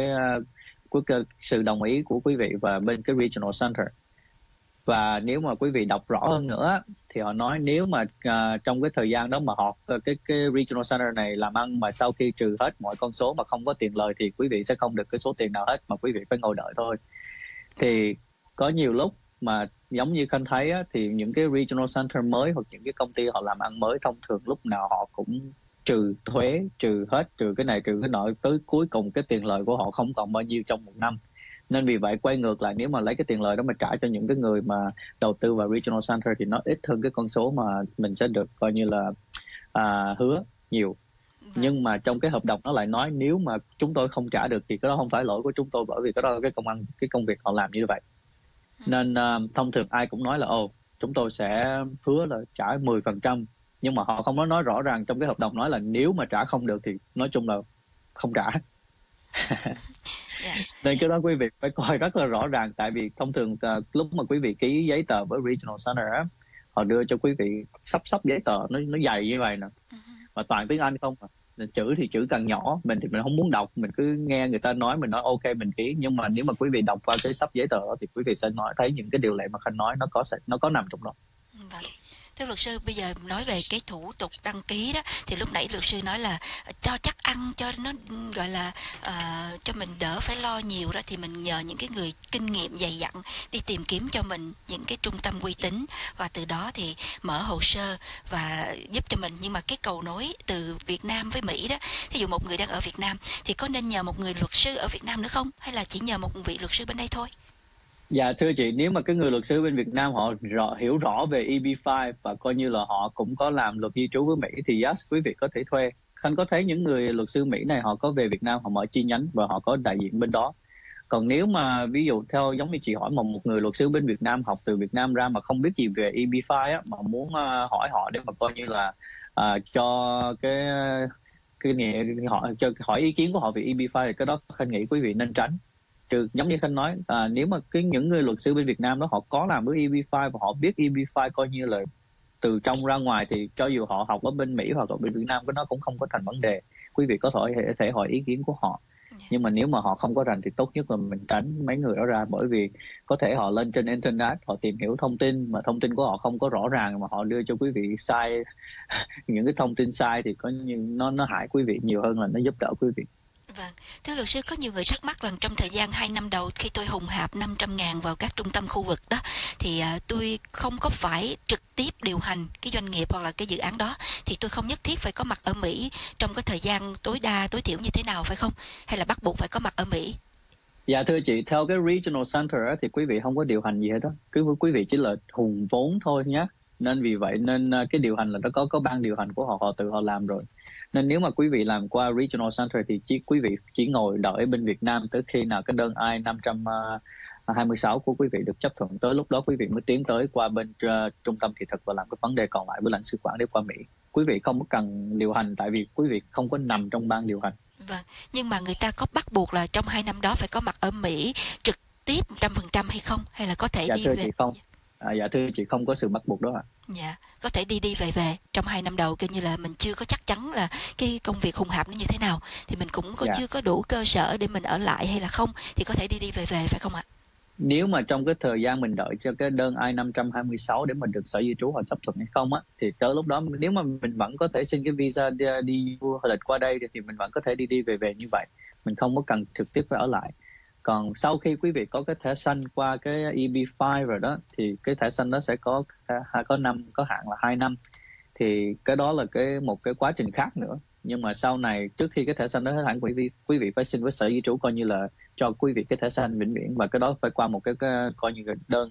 sự đồng ý của quý vị và bên cái Regional Center. Và nếu mà quý vị đọc rõ hơn nữa thì họ nói nếu mà trong cái thời gian đó mà cái Regional Center này làm ăn mà sau khi trừ hết mọi con số mà không có tiền lời thì quý vị sẽ không được cái số tiền nào hết, mà quý vị phải ngồi đợi thôi. Thì có nhiều lúc mà giống như Khanh thấy á, thì những cái Regional Center mới hoặc những cái công ty họ làm ăn mới, thông thường lúc nào họ cũng trừ thuế, trừ cái này trừ cái nọ, tới cuối cùng cái tiền lời của họ không còn bao nhiêu trong một năm. Nên vì vậy quay ngược lại, nếu mà lấy cái tiền lời đó mà trả cho những cái người mà đầu tư vào Regional Center thì nó ít hơn cái con số mà mình sẽ được coi như là hứa nhiều. Nhưng mà trong cái hợp đồng nó lại nói nếu mà chúng tôi không trả được thì cái đó không phải lỗi của chúng tôi, bởi vì cái đó là cái công việc họ làm như vậy. Nên thông thường ai cũng nói là chúng tôi sẽ hứa là trả 10%, nhưng mà họ không có nói rõ ràng trong cái hợp đồng, nói là nếu mà trả không được thì nói chung là không trả. Nên cái đó quý vị phải coi rất là rõ ràng, tại vì thông thường lúc mà quý vị ký giấy tờ với Regional Center á, họ đưa cho quý vị sắp giấy tờ nó dày như vậy nè, mà toàn tiếng Anh không à. Chữ thì chữ càng nhỏ, mình thì mình không muốn đọc, mình cứ nghe người ta nói mình nói ok mình ký. Nhưng mà nếu mà quý vị đọc qua cái sắp giấy tờ đó thì quý vị sẽ thấy những cái điều lệ mà Khanh nói nó có nằm trong đó. Vâng. Thưa luật sư, bây giờ nói về cái thủ tục đăng ký đó, thì lúc nãy luật sư nói là cho chắc ăn, cho nó gọi là cho mình đỡ phải lo nhiều đó, thì mình nhờ những cái người kinh nghiệm dày dặn đi tìm kiếm cho mình những cái trung tâm uy tín, và từ đó thì mở hồ sơ và giúp cho mình. Nhưng mà cái cầu nối từ Việt Nam với Mỹ đó, thí dụ một người đang ở Việt Nam thì có nên nhờ một người luật sư ở Việt Nam nữa không, hay là chỉ nhờ một vị luật sư bên đây thôi? Dạ thưa chị, nếu mà cái người luật sư bên Việt Nam họ hiểu rõ về EB5 và coi như là họ cũng có làm luật di trú với Mỹ thì yes, quý vị có thể thuê. Khanh có thấy những người luật sư Mỹ này họ có về Việt Nam, họ mở chi nhánh và họ có đại diện bên đó. Còn nếu mà ví dụ theo giống như chị hỏi, mà một người luật sư bên Việt Nam học từ Việt Nam ra mà không biết gì về EB5 á, mà muốn hỏi họ để mà coi như là cho cái nghĩa họ cho hỏi ý kiến của họ về EB5 thì cái đó Khanh nghĩ quý vị nên tránh. Trừ giống như Khanh nói, nếu mà những người luật sư bên Việt Nam đó họ có làm với EB5 và họ biết EB5 coi như là từ trong ra ngoài, thì cho dù họ học ở bên Mỹ hoặc ở bên Việt Nam cái nó cũng không có thành vấn đề. Quý vị có thể hỏi ý kiến của họ. Nhưng mà nếu mà họ không có rành thì tốt nhất là mình tránh mấy người đó ra, bởi vì có thể họ lên trên internet họ tìm hiểu thông tin mà thông tin của họ không có rõ ràng mà họ đưa cho quý vị sai những cái thông tin sai thì có như nó hại quý vị nhiều hơn là nó giúp đỡ quý vị. Vâng, thưa luật sư, có nhiều người thắc mắc rằng trong thời gian 2 năm đầu khi tôi hùng hạp 500.000 vào các trung tâm khu vực đó thì tôi không có phải trực tiếp điều hành cái doanh nghiệp hoặc là cái dự án đó, thì tôi không nhất thiết phải có mặt ở Mỹ trong cái thời gian tối thiểu như thế nào, phải không? Hay là bắt buộc phải có mặt ở Mỹ? Dạ thưa chị, theo cái Regional Center á, thì quý vị không có điều hành gì hết đó. Quý vị chỉ là hùng vốn thôi nhé. Nên vì vậy nên cái điều hành là nó có ban điều hành của họ tự họ làm rồi. Nên nếu mà quý vị làm qua Regional Center thì quý vị chỉ ngồi đợi bên Việt Nam tới khi nào cái đơn I-526 của quý vị được chấp thuận, tới lúc đó quý vị mới tiến tới qua bên trung tâm thị thực và làm cái vấn đề còn lại với lãnh sự quán để qua Mỹ. Quý vị không có cần điều hành tại vì quý vị không có nằm trong ban điều hành. Vâng, nhưng mà người ta có bắt buộc là trong 2 năm đó phải có mặt ở Mỹ trực tiếp 100% hay không? Hay là có thể đi thưa về? Chị không. Dạ thưa chị, không có sự bắt buộc đó ạ. Dạ, có thể đi về trong 2 năm đầu, kiểu như là mình chưa có chắc chắn là cái công việc hùng hạp nó như thế nào, thì mình cũng chưa có đủ cơ sở để mình ở lại hay là không, thì có thể đi về phải không ạ? Nếu mà trong cái thời gian mình đợi cho cái đơn I-526 để mà được Sở Di trú họ chấp thuận hay không á, thì tới lúc đó nếu mà mình vẫn có thể xin cái visa đi du lịch qua đây thì mình vẫn có thể đi về như vậy. Mình không có cần trực tiếp phải ở lại. Còn sau khi quý vị có cái thẻ xanh qua cái EB5 rồi đó, thì cái thẻ xanh đó sẽ có hạn là 2 năm. Thì cái đó là một cái quá trình khác nữa. Nhưng mà sau này trước khi cái thẻ xanh đó hết hạn, quý vị phải xin với Sở Di trú coi như là cho quý vị cái thẻ xanh vĩnh viễn, và cái đó phải qua một cái coi như đơn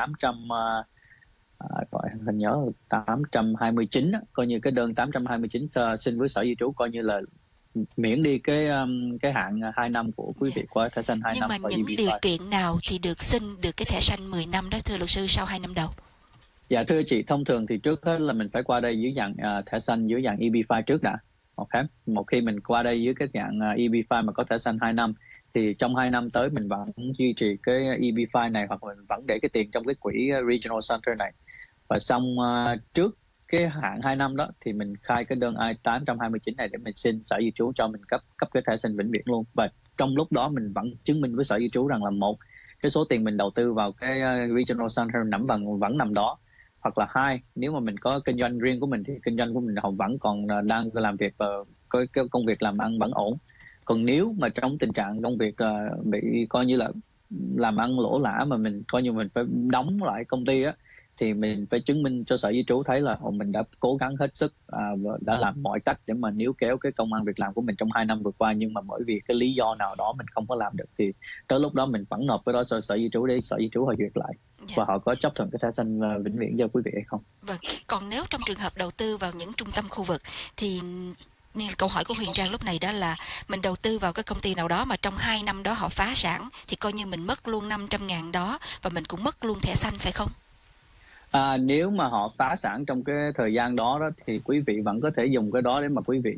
hình nhớ 829 á, coi như cái đơn 829 xin với Sở Di trú coi như là miễn đi cái hạn 2 năm của quý vị qua thẻ xanh 2 năm. Nhưng mà những điều kiện nào thì được xin được cái thẻ xanh 10 năm đó thưa luật sư sau 2 năm đầu? Dạ thưa chị, thông thường thì trước hết là mình phải qua đây dưới dạng thẻ xanh dưới dạng EB5 trước đã. Okay. Một khi mình qua đây dưới cái dạng EB5 mà có thẻ xanh 2 năm thì trong 2 năm tới mình vẫn duy trì cái EB5 này, hoặc mình vẫn để cái tiền trong cái quỹ Regional Center này. Và xong trước cái hạn 2 năm đó thì mình khai cái đơn I-829 này để mình xin Sở Di trú cho mình cấp cái thẻ xanh vĩnh viễn luôn. Và trong lúc đó mình vẫn chứng minh với Sở Di trú rằng là một, cái số tiền mình đầu tư vào cái Regional Center vẫn nằm đó. Hoặc là 2, nếu mà mình có kinh doanh riêng của mình thì kinh doanh của mình họ vẫn còn đang làm việc và cái công việc làm ăn vẫn ổn. Còn nếu mà trong tình trạng công việc bị coi như là làm ăn lỗ lã mà mình coi như mình phải đóng lại công ty á, thì mình phải chứng minh cho Sở Di trú thấy là mình đã cố gắng hết sức và đã làm mọi cách để mà níu kéo cái công ăn việc làm của mình trong 2 năm vừa qua, nhưng mà bởi vì cái lý do nào đó mình không có làm được, thì tới lúc đó mình vẫn nộp cái đó cho Sở Di trú để Sở Di trú họ duyệt lại và họ có chấp thuận cái thẻ xanh vĩnh viễn cho quý vị hay không. Vâng, còn nếu trong trường hợp đầu tư vào những trung tâm khu vực thì câu hỏi của Huyền Trang lúc này đó là mình đầu tư vào cái công ty nào đó mà trong 2 năm đó họ phá sản thì coi như mình mất luôn 500.000 đó và mình cũng mất luôn thẻ xanh phải không? Nếu mà họ phá sản trong cái thời gian đó thì quý vị vẫn có thể dùng cái đó để mà quý vị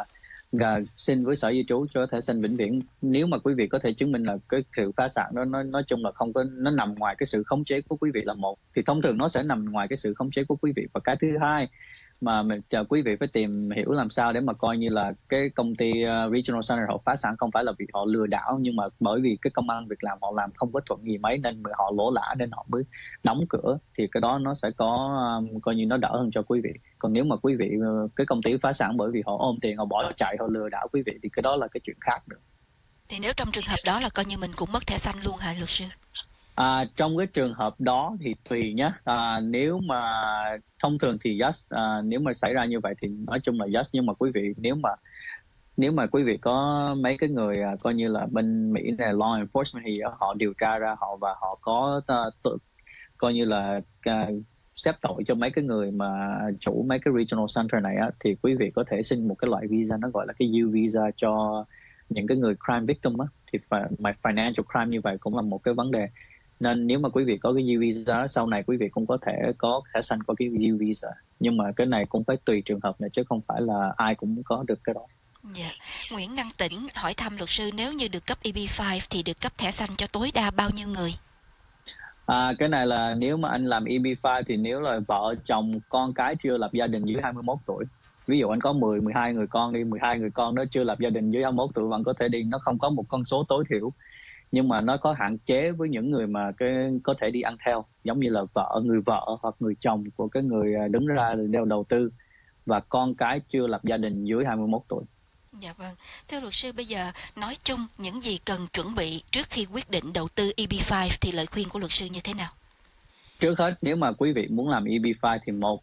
xin với Sở Di trú cho thẻ xanh vĩnh viễn. Nếu mà quý vị có thể chứng minh là cái sự phá sản đó nó nói chung là không có, nó nằm ngoài cái sự khống chế của quý vị là một, thì thông thường nó sẽ nằm ngoài cái sự khống chế của quý vị. Và cái thứ hai mà quý vị phải tìm hiểu làm sao để mà coi như là cái công ty Regional Center họ phá sản không phải là vì họ lừa đảo, nhưng mà bởi vì cái công ăn việc làm họ làm không có thuận gì mấy nên họ lỗ lã nên họ mới đóng cửa, thì cái đó nó sẽ có coi như nó đỡ hơn cho quý vị. Còn nếu mà quý vị cái công ty phá sản bởi vì họ ôm tiền, họ bỏ chạy, họ lừa đảo quý vị thì cái đó là cái chuyện khác nữa. Thì nếu trong trường hợp đó là coi như mình cũng mất thẻ xanh luôn hả luật sư? Trong cái trường hợp đó thì tùy nhé. Nếu mà thông thường thì yes, nếu mà xảy ra như vậy thì nói chung là yes, nhưng mà quý vị nếu mà quý vị có mấy cái người coi như là bên Mỹ này law enforcement thì họ điều tra ra và họ có coi như là xếp tội cho mấy cái người mà chủ mấy cái regional center này á, thì quý vị có thể xin một cái loại visa nó gọi là cái U visa cho những cái người crime victim á, thì financial crime như vậy cũng là một cái vấn đề. Nên nếu mà quý vị có cái U visa sau này quý vị cũng có thể có thẻ xanh qua cái U visa, nhưng mà cái này cũng phải tùy trường hợp này chứ không phải là ai cũng có được cái đó. Dạ. Nguyễn Đăng Tĩnh hỏi thăm luật sư, nếu như được cấp EB5 thì được cấp thẻ xanh cho tối đa bao nhiêu người? Cái này là nếu mà anh làm EB5 thì nếu là vợ chồng con cái chưa lập gia đình dưới 21 tuổi ví dụ anh có 12 người con đi, 12 người con đó chưa lập gia đình dưới 21 tuổi vẫn có thể đi, nó không có một con số tối thiểu, nhưng mà nó có hạn chế với những người mà có thể đi ăn theo, giống như là người vợ hoặc người chồng của cái người đứng ra đeo đầu tư, và con cái chưa lập gia đình dưới 21 tuổi. Dạ vâng. Thưa luật sư, bây giờ nói chung những gì cần chuẩn bị trước khi quyết định đầu tư EB5 thì lời khuyên của luật sư như thế nào? Trước hết, nếu mà quý vị muốn làm EB5 thì một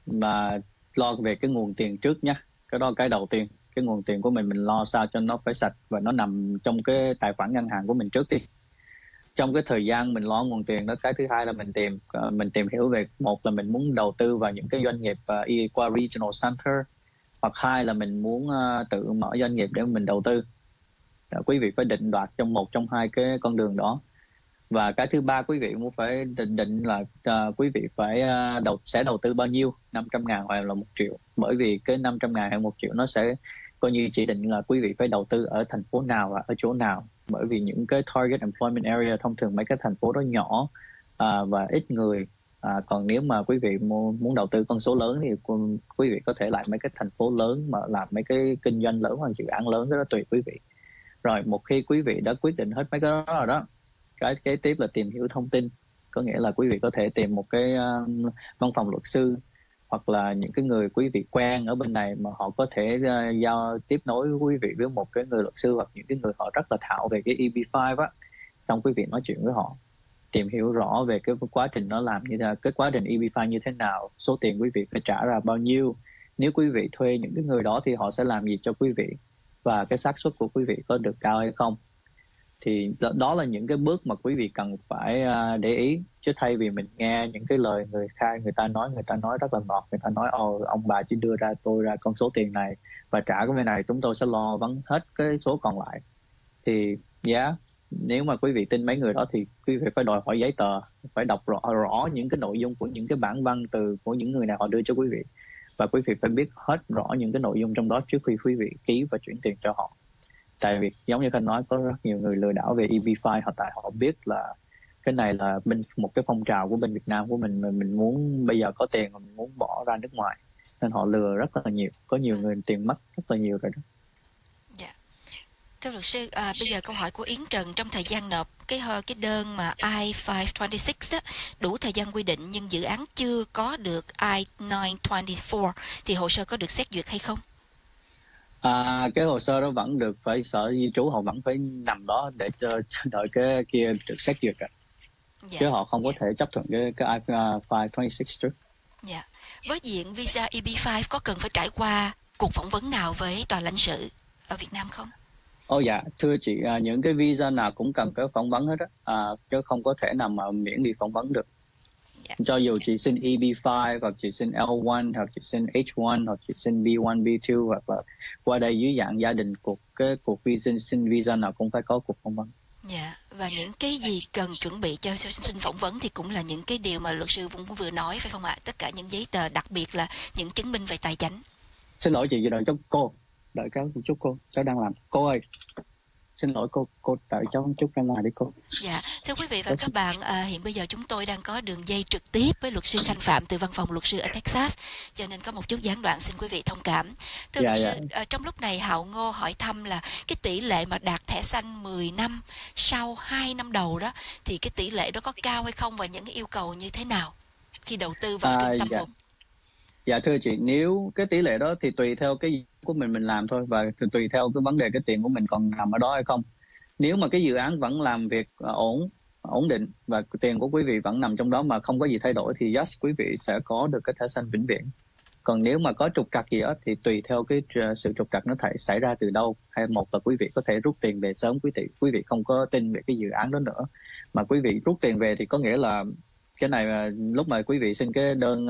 là lo về cái nguồn tiền trước nhé. Cái đó cái đầu tiên. Cái nguồn tiền của mình lo sao cho nó phải sạch và nó nằm trong cái tài khoản ngân hàng của mình trước đi. Trong cái thời gian mình lo nguồn tiền đó, cái thứ hai là mình tìm hiểu về, một là mình muốn đầu tư vào những cái doanh nghiệp qua regional center, hoặc hai là mình muốn tự mở doanh nghiệp để mình đầu tư. Quý vị phải định đoạt trong một trong hai cái con đường đó. Và cái thứ ba, quý vị muốn phải định là quý vị phải sẽ đầu tư bao nhiêu, 500.000 hoặc là 1 triệu. Bởi vì cái 500.000 hay 1 triệu nó sẽ coi như chỉ định là quý vị phải đầu tư ở thành phố nào và ở chỗ nào. Bởi vì những cái target employment area thông thường mấy cái thành phố đó nhỏ và ít người. Còn nếu mà quý vị muốn đầu tư con số lớn thì quý vị có thể lại mấy cái thành phố lớn mà làm mấy cái kinh doanh lớn hoặc dự án lớn, đó tùy quý vị. Rồi một khi quý vị đã quyết định hết mấy cái đó rồi đó, cái kế tiếp là tìm hiểu thông tin. Có nghĩa là quý vị có thể tìm một cái văn phòng luật sư, hoặc là những cái người quý vị quen ở bên này mà họ có thể giao tiếp nối với quý vị với một cái người luật sư, hoặc những cái người họ rất là thạo về cái EB5 á. Xong quý vị nói chuyện với họ, tìm hiểu rõ về cái quá trình nó làm như thế nào, cái quá trình EB5 như thế nào, số tiền quý vị phải trả ra bao nhiêu, nếu quý vị thuê những cái người đó thì họ sẽ làm gì cho quý vị, và cái xác suất của quý vị có được cao hay không. Thì đó là những cái bước mà quý vị cần phải để ý, chứ thay vì mình nghe những cái lời người ta nói rất là ngọt, người ta nói ông bà chỉ đưa ra tôi ra con số tiền này và trả cái bên này, chúng tôi sẽ lo vấn hết cái số còn lại. Thì nếu mà quý vị tin mấy người đó thì quý vị phải đòi hỏi giấy tờ, phải đọc rõ những cái nội dung của những cái bản văn từ của những người nào họ đưa cho quý vị, và quý vị phải biết hết rõ những cái nội dung trong đó trước khi quý vị ký và chuyển tiền cho họ. Tại vì giống như Khanh nói, có rất nhiều người lừa đảo về EB5 tại họ biết là cái này là một cái phong trào của bên Việt Nam của mình, mà mình muốn bây giờ có tiền mà mình muốn bỏ ra nước ngoài, nên họ lừa rất là nhiều, có nhiều người tiền mất rất là nhiều rồi đó. Dạ. Thưa luật sư, bây giờ câu hỏi của Yến Trần, trong thời gian nộp cái đơn mà I-526 đó, đủ thời gian quy định nhưng dự án chưa có được I-924 thì hồ sơ có được xét duyệt hay không? Cái hồ sơ đó vẫn được, phải Sở Di trú họ vẫn phải nằm đó để đợi cái kia được xét duyệt chứ họ không có thể chấp thuận cái I-526 trước. Dạ. Với diện visa EB5 có cần phải trải qua cuộc phỏng vấn nào với tòa lãnh sự ở Việt Nam không? Dạ, thưa chị, những cái visa nào cũng cần cái phỏng vấn hết á, chứ không có thể nào mà miễn đi phỏng vấn được. Cho dù chị xin EB5 hoặc chị xin L1 hoặc chị xin H1 hoặc chị xin B1, B2 hoặc là qua đây dưới dạng gia đình, cuộc xin visa nào cũng phải có cuộc phỏng vấn. Dạ, và những cái gì cần chuẩn bị cho xin phỏng vấn thì cũng là những cái điều mà luật sư cũng vừa nói phải không ạ? Tất cả những giấy tờ, đặc biệt là những chứng minh về tài chính. Xin lỗi chị, đợi cháu đợi chút cháu đang làm. Cô ơi, xin lỗi cô đợi cháu một chút, đang làm đi cô. Dạ, thưa quý vị và các bạn, hiện bây giờ chúng tôi đang có đường dây trực tiếp với luật sư Khanh Phạm từ văn phòng luật sư ở Texas, cho nên có một chút gián đoạn, xin quý vị thông cảm. Thưa luật sư, trong lúc này Hạo Ngô hỏi thăm là cái tỷ lệ mà đạt thẻ xanh 10 năm sau 2 năm đầu đó, thì cái tỷ lệ đó có cao hay không và những cái yêu cầu như thế nào khi đầu tư vào trung tâm vùng? Dạ thưa chị, nếu cái tỷ lệ đó thì tùy theo cái của mình làm thôi, và tùy theo cái vấn đề cái tiền của mình còn nằm ở đó hay không. Nếu mà cái dự án vẫn làm việc ổn định và tiền của quý vị vẫn nằm trong đó mà không có gì thay đổi thì yes, quý vị sẽ có được cái thẻ xanh vĩnh viễn. Còn nếu mà có trục trặc gì đó thì tùy theo cái sự trục trặc nó xảy ra từ đâu. Hay một là quý vị có thể rút tiền về sớm, quý vị không có tin về cái dự án đó nữa, mà quý vị rút tiền về thì có nghĩa là cái này lúc mà quý vị xin cái đơn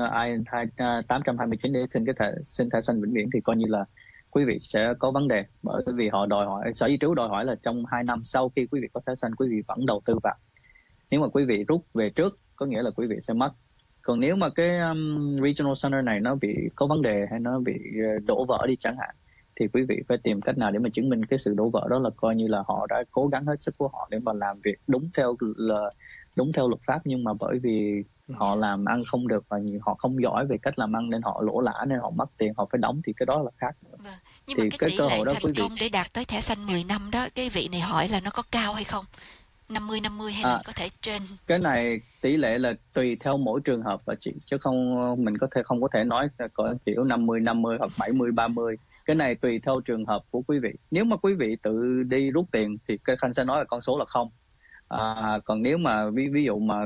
I-829 để xin thẻ xanh vĩnh viễn thì coi như là quý vị sẽ có vấn đề, bởi vì họ đòi hỏi, Sở Di trú đòi hỏi là trong 2 năm sau khi quý vị có thẻ xanh quý vị vẫn đầu tư vào. Nếu mà quý vị rút về trước có nghĩa là quý vị sẽ mất. Còn nếu mà cái regional center này nó bị có vấn đề hay nó bị đổ vỡ đi chẳng hạn, thì quý vị phải tìm cách nào để mà chứng minh cái sự đổ vỡ đó là coi như là họ đã cố gắng hết sức của họ để mà làm việc đúng theo đúng theo luật pháp, nhưng mà bởi vì họ làm ăn không được và họ không giỏi về cách làm ăn nên họ lỗ lã, nên họ mất tiền, họ phải đóng, thì cái đó là khác. Vâng. Nhưng Thì mà cái cái tỷ cơ lệ hội đó quý thành vị công để đạt tới thẻ xanh 10 năm đó, cái vị này hỏi là nó có cao hay không? 50-50 hay là có thể trên? cái này tỷ lệ là tùy theo mỗi trường hợp và chị, chứ không mình không có thể nói có kiểu 50-50 hoặc 70-30. Cái này tùy theo trường hợp của quý vị. Nếu mà quý vị tự đi rút tiền thì cái Khanh sẽ nói là con số là không. Còn nếu mà ví dụ mà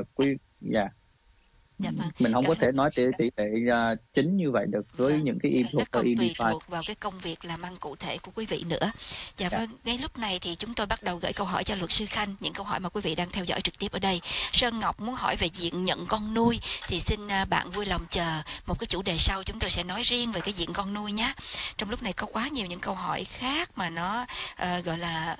Dạ vâng. mình không có Cảm thể nói tỷ lệ chính như vậy được với những cái nó thuộc còn tùy EB5. thuộc vào cái công việc làm ăn cụ thể của quý vị nữa. Dạ vâng, ngay lúc này thì chúng tôi bắt đầu gửi câu hỏi cho luật sư Khanh, những câu hỏi mà quý vị đang theo dõi trực tiếp ở đây. Sơn Ngọc muốn hỏi về diện nhận con nuôi, thì xin bạn vui lòng chờ một cái chủ đề sau, chúng tôi sẽ nói riêng về cái diện con nuôi nhé. Trong lúc này có quá nhiều những câu hỏi khác mà nó gọi là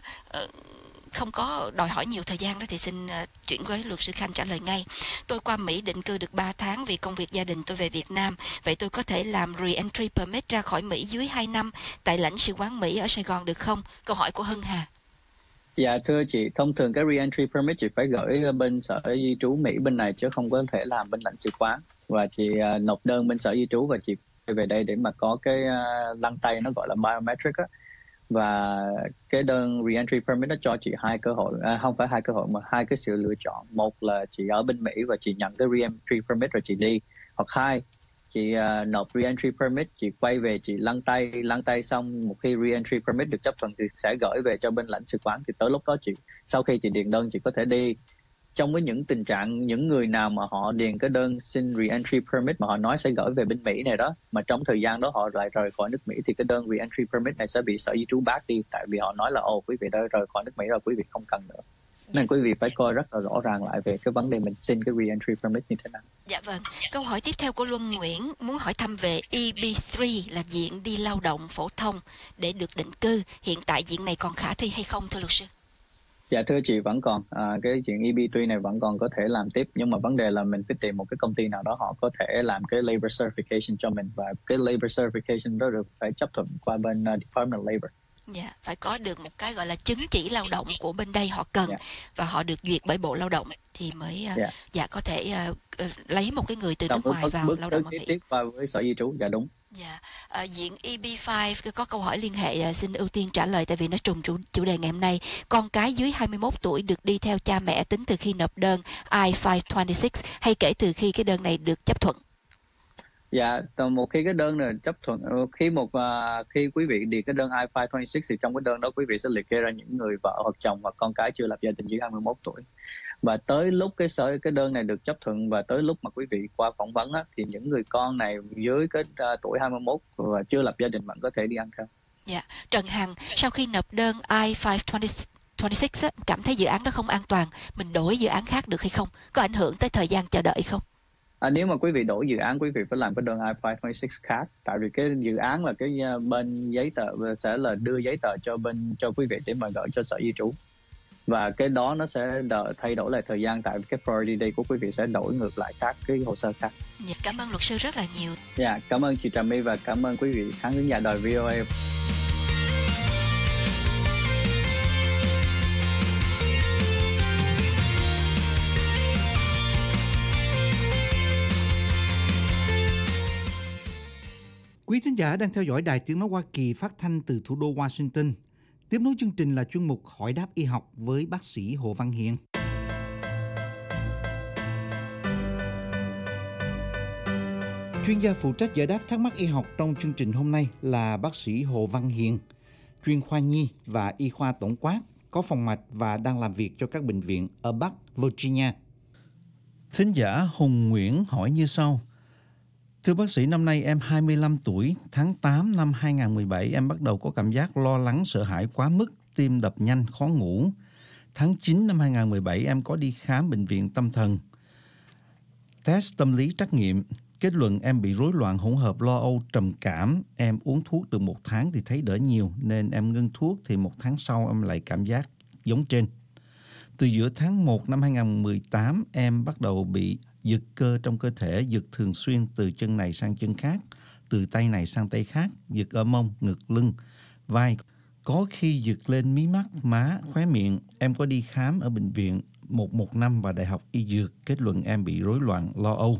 không có đòi hỏi nhiều thời gian đó, thì xin chuyển với luật sư Khanh trả lời ngay. Tôi qua Mỹ định cư được 3 tháng vì công việc gia đình, tôi về Việt Nam. Vậy tôi có thể làm re-entry permit ra khỏi Mỹ dưới 2 năm tại lãnh sự quán Mỹ ở Sài Gòn được không? Câu hỏi của Hưng Hà. Dạ thưa chị, thông thường cái re-entry permit chị phải gửi bên sở di trú Mỹ bên này, chứ không có thể làm bên lãnh sự quán. Và chị nộp đơn bên sở di trú và chị về đây để mà có cái lăn tay, nó gọi là biometric á. Và cái đơn re-entry permit nó cho chị hai cơ hội, không phải hai cơ hội mà hai cái sự lựa chọn. Một là chị ở bên Mỹ và chị nhận cái re-entry permit rồi chị đi, hoặc hai, chị nộp re-entry permit, chị quay về chị lăn tay xong một khi re-entry permit được chấp thuận thì sẽ gửi về cho bên lãnh sự quán. Thì tới lúc đó chị, sau khi chị điền đơn, chị có thể đi. Trong với những tình trạng những người nào mà họ điền cái đơn xin re-entry permit mà họ nói sẽ gửi về bên Mỹ này đó, mà trong thời gian đó họ lại rời khỏi nước Mỹ, thì cái đơn re-entry permit này sẽ bị sở di trú bác đi, tại vì họ nói là quý vị đã rời khỏi nước Mỹ rồi, quý vị không cần nữa. Nên quý vị phải coi rất là rõ ràng lại về cái vấn đề mình xin cái re-entry permit như thế nào. Dạ vâng. Câu hỏi tiếp theo của Luân Nguyễn muốn hỏi thăm về EB3 là diện đi lao động phổ thông để được định cư. Hiện tại diện này còn khả thi hay không thưa luật sư? Dạ thưa chị, vẫn còn cái chuyện EB3 này vẫn còn có thể làm tiếp, nhưng mà vấn đề là mình phải tìm một cái công ty nào đó họ có thể làm cái labor certification cho mình, và cái labor certification đó được phải chấp thuận qua bên Department of Labor. Dạ, phải có được một cái gọi là chứng chỉ lao động của bên đây họ cần, và họ được duyệt bởi Bộ Lao động thì mới có thể lấy một cái người từ nước ngoài vào lao động ở Mỹ. Tiếp qua với sở di trú, dạ đúng. Dạ, diện EB5 có câu hỏi liên hệ, xin ưu tiên trả lời tại vì nó trùng chủ đề ngày hôm nay. Con cái dưới 21 tuổi được đi theo cha mẹ tính từ khi nộp đơn I-526 hay kể từ khi cái đơn này được chấp thuận? Dạ, một khi cái đơn này chấp thuận, khi quý vị điền cái đơn I-526 thì trong cái đơn đó quý vị sẽ liệt kê ra những người vợ hoặc chồng và con cái chưa lập gia đình dưới 21 tuổi. Và tới lúc cái đơn này được chấp thuận và tới lúc mà quý vị qua phỏng vấn á, thì những người con này dưới cái tuổi 21 và chưa lập gia đình vẫn có thể đi ăn theo. Dạ, Trần Hằng, sau khi nộp đơn I-526 cảm thấy dự án đó không an toàn, mình đổi dự án khác được hay không? Có ảnh hưởng tới thời gian chờ đợi không? Nếu mà quý vị đổi dự án, quý vị phải làm cái đơn I-526 khác, tại vì cái dự án là cái bên giấy tờ sẽ là đưa giấy tờ cho quý vị để mà gửi cho sở di trú, và cái đó nó sẽ thay đổi lại thời gian, tại vì cái priority date của quý vị sẽ đổi ngược lại các cái hồ sơ khác. Dạ, cảm ơn luật sư rất là nhiều. Dạ, cảm ơn chị Trà My và cảm ơn quý vị khán thính giả đài VOA. Quý thính giả đang theo dõi Đài Tiếng nói Hoa Kỳ phát thanh từ thủ đô Washington. Tiếp nối chương trình là chuyên mục Hỏi đáp y học với bác sĩ Hồ Văn Hiền. Chuyên gia phụ trách giải đáp thắc mắc y học trong chương trình hôm nay là bác sĩ Hồ Văn Hiền, chuyên khoa nhi và y khoa tổng quát, có phòng mạch và đang làm việc cho các bệnh viện ở Bắc Virginia. Thính giả Hùng Nguyễn hỏi như sau. Thưa bác sĩ, năm nay em 25 tuổi, tháng 8 năm 2017 em bắt đầu có cảm giác lo lắng, sợ hãi quá mức, tim đập nhanh, khó ngủ. Tháng 9 năm 2017 em có đi khám bệnh viện tâm thần. Test tâm lý trắc nghiệm, kết luận em bị rối loạn hỗn hợp lo âu trầm cảm. Em uống thuốc được 1 tháng thì thấy đỡ nhiều nên em ngưng thuốc, thì 1 tháng sau em lại cảm giác giống trên. Từ giữa tháng 1 năm 2018 em bắt đầu bị giật cơ trong cơ thể, giật thường xuyên từ chân này sang chân khác, từ tay này sang tay khác, giật ở mông, ngực, lưng, vai. Có khi giật lên mí mắt, má, khóe miệng. Em có đi khám ở bệnh viện 115 và Đại học Y Dược kết luận em bị rối loạn lo âu.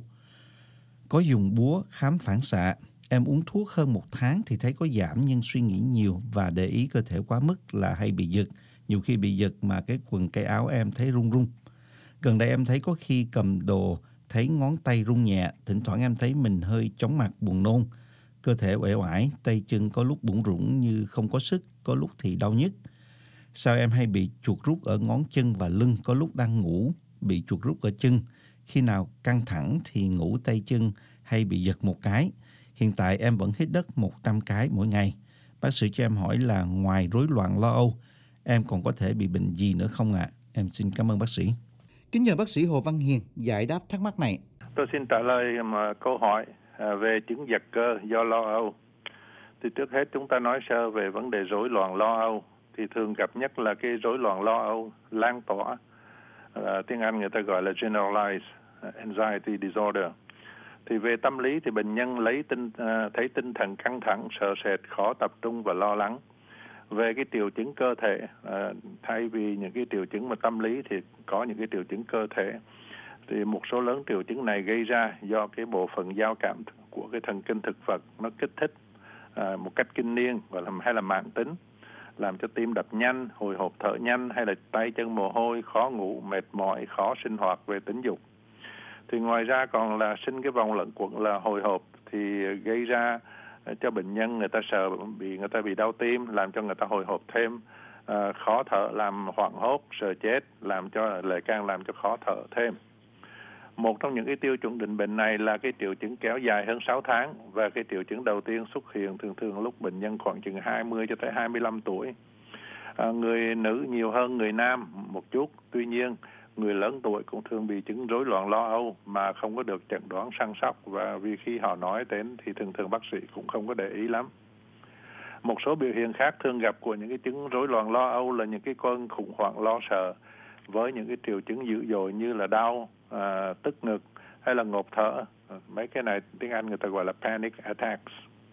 Có dùng búa khám phản xạ. Em uống thuốc hơn 1 tháng thì thấy có giảm nhưng suy nghĩ nhiều và để ý cơ thể quá mức là hay bị giật. Nhiều khi bị giật mà cái quần cái áo em thấy run run. Gần đây em thấy có khi cầm đồ thấy ngón tay run nhẹ. Thỉnh thoảng em thấy mình hơi chóng mặt buồn nôn. Cơ thể uể oải, tay chân có lúc bủn rủn như không có sức, có lúc thì đau nhức. Sao em hay bị chuột rút ở ngón chân và lưng, có lúc đang ngủ bị chuột rút ở chân. Khi nào căng thẳng thì ngủ tay chân hay bị giật một cái. Hiện tại em vẫn hít đất 100 cái mỗi ngày. Bác sĩ cho em hỏi là ngoài rối loạn lo âu, em còn có thể bị bệnh gì nữa không ạ? Em xin cảm ơn bác sĩ. Kính nhờ bác sĩ Hồ Văn Hiền giải đáp thắc mắc này. Tôi xin trả lời câu hỏi về chứng giật cơ do lo âu. Thì trước hết chúng ta nói sơ về vấn đề rối loạn lo âu. Thì thường gặp nhất là cái rối loạn lo âu lan tỏa. Tiếng Anh người ta gọi là generalized anxiety disorder. Thì về tâm lý thì bệnh nhân thấy tinh thần căng thẳng, sợ sệt, khó tập trung và lo lắng. Về cái triệu chứng cơ thể, thay vì những cái triệu chứng mà tâm lý thì có những cái triệu chứng cơ thể. Thì một số lớn triệu chứng này gây ra do cái bộ phận giao cảm của cái thần kinh thực vật nó kích thích một cách kinh niên hay là mãn tính, làm cho tim đập nhanh, hồi hộp thở nhanh, hay là tay chân mồ hôi, khó ngủ, mệt mỏi, khó sinh hoạt về tính dục. Thì ngoài ra còn là sinh cái vòng luẩn quẩn là hồi hộp thì gây ra cho bệnh nhân người ta sợ người ta bị đau tim, làm cho người ta hồi hộp thêm, khó thở, làm hoảng hốt, sợ chết, làm cho lại càng làm cho khó thở thêm. Một trong những cái tiêu chuẩn định bệnh này là cái triệu chứng kéo dài hơn 6 tháng và cái triệu chứng đầu tiên xuất hiện thường lúc bệnh nhân khoảng chừng 20 cho tới 25 tuổi. Người nữ nhiều hơn người nam một chút, tuy nhiên người lớn tuổi cũng thường bị chứng rối loạn lo âu mà không có được chẩn đoán săn sóc, và vì khi họ nói đến thì thường bác sĩ cũng không có để ý lắm. Một số biểu hiện khác thường gặp của những cái chứng rối loạn lo âu là những cái cơn khủng hoảng lo sợ với những cái triệu chứng dữ dội như là đau, tức ngực hay là ngộp thở. Mấy cái này tiếng Anh người ta gọi là panic attacks.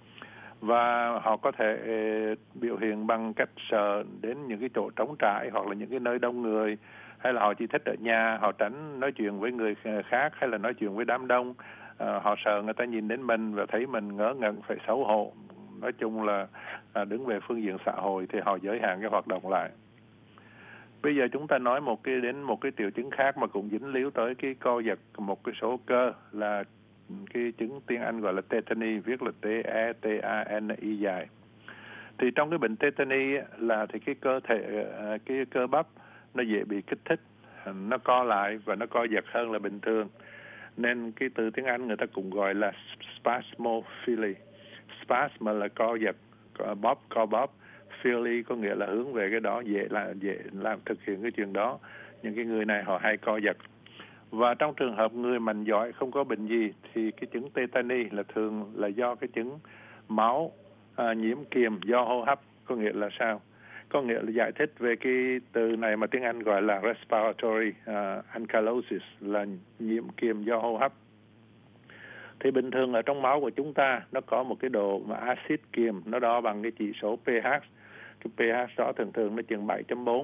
Và họ có thể biểu hiện bằng cách sợ đến những cái chỗ trống trải hoặc là những cái nơi đông người, hay là họ chỉ thích ở nhà, họ tránh nói chuyện với người khác hay là nói chuyện với đám đông. Họ sợ người ta nhìn đến mình và thấy mình ngớ ngẩn, phải xấu hổ. Nói chung là đứng về phương diện xã hội thì họ giới hạn cái hoạt động lại. Bây giờ chúng ta nói đến một cái triệu chứng khác mà cũng dính líu tới cái co giật một cái số cơ, là cái chứng tiếng Anh gọi là tetany, viết là T-E-T-A-N-I dài. Thì trong cái bệnh tetany là thì cái cơ thể, cái cơ bắp nó dễ bị kích thích, nó co lại và nó co giật hơn là bình thường. Nên cái từ tiếng Anh người ta cũng gọi là spasmophilia. Spasm là co giật, co bóp. Philly có nghĩa là hướng về cái đó, dễ làm thực hiện cái chuyện đó. Những cái người này họ hay co giật. Và trong trường hợp người mạnh giỏi không có bệnh gì thì cái chứng tetany là thường là do cái chứng máu nhiễm kiềm do hô hấp. Có nghĩa là sao? Có nghĩa là giải thích về cái từ này mà tiếng Anh gọi là respiratory ankylosis, là nhiễm kiềm do hô hấp. Thì bình thường ở trong máu của chúng ta nó có một cái độ mà axit kiềm, nó đo bằng cái chỉ số pH. Cái pH đó thường nó chừng 7.4.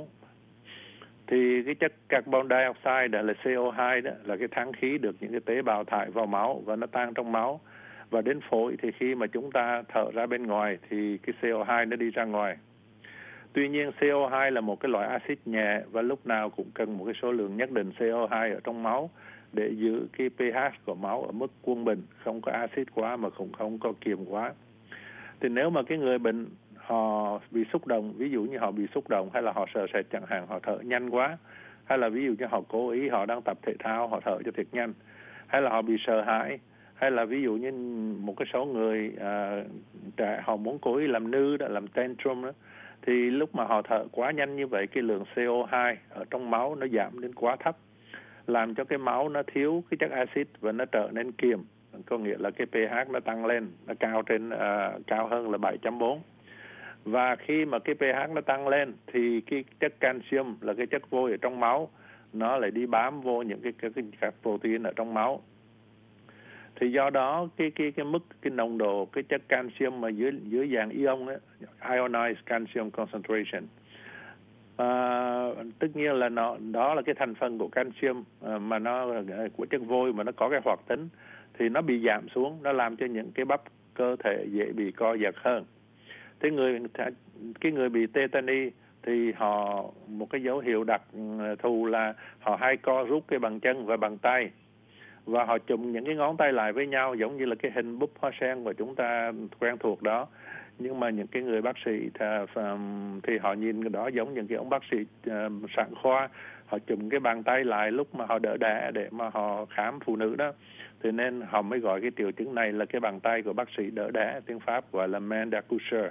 Thì cái chất carbon dioxide đó là CO2 đó là cái than khí được những cái tế bào thải vào máu và nó tan trong máu. Và đến phổi thì khi mà chúng ta thở ra bên ngoài thì cái CO2 nó đi ra ngoài. Tuy nhiên CO2 là một cái loại axit nhẹ và lúc nào cũng cần một cái số lượng nhất định CO2 ở trong máu để giữ cái pH của máu ở mức quân bình, không có axit quá mà cũng không có kiềm quá. Thì nếu mà cái người bệnh họ bị xúc động, ví dụ như họ bị xúc động hay là họ sợ sệt chẳng hạn, họ thở nhanh quá, hay là ví dụ như họ cố ý họ đang tập thể thao, họ thở cho thiệt nhanh, hay là họ bị sợ hãi, hay là ví dụ như một cái số người trẻ họ muốn cố ý làm nư đó, làm tantrum đó, thì lúc mà họ thở quá nhanh như vậy, cái lượng CO2 ở trong máu nó giảm đến quá thấp, làm cho cái máu nó thiếu cái chất axit và nó trở nên kiềm. Có nghĩa là cái pH nó tăng lên, nó cao hơn là 7.4. Và khi mà cái pH nó tăng lên thì cái chất calcium là cái chất vôi ở trong máu nó lại đi bám vô những cái protein ở trong máu. Thì do đó cái nồng độ cái chất calcium mà dưới dạng ion đó, ionized calcium concentration, Tất nhiên là đó là cái thành phần của calcium mà nó của chất vôi mà nó có cái hoạt tính, thì nó bị giảm xuống, nó làm cho những cái bắp cơ thể dễ bị co giật hơn. Thế cái người bị tetany thì họ một cái dấu hiệu đặc thù là họ hay co rút cái bàn chân và bàn tay, và họ chụm những cái ngón tay lại với nhau giống như là cái hình búp hoa sen mà chúng ta quen thuộc đó. Nhưng mà những cái người bác sĩ thì họ nhìn cái đó giống những cái ông bác sĩ sản khoa, họ chụm cái bàn tay lại lúc mà họ đỡ đẻ để mà họ khám phụ nữ đó. Thế nên họ mới gọi cái triệu chứng này là cái bàn tay của bác sĩ đỡ đẻ, tiếng Pháp gọi là main d'accoucheur.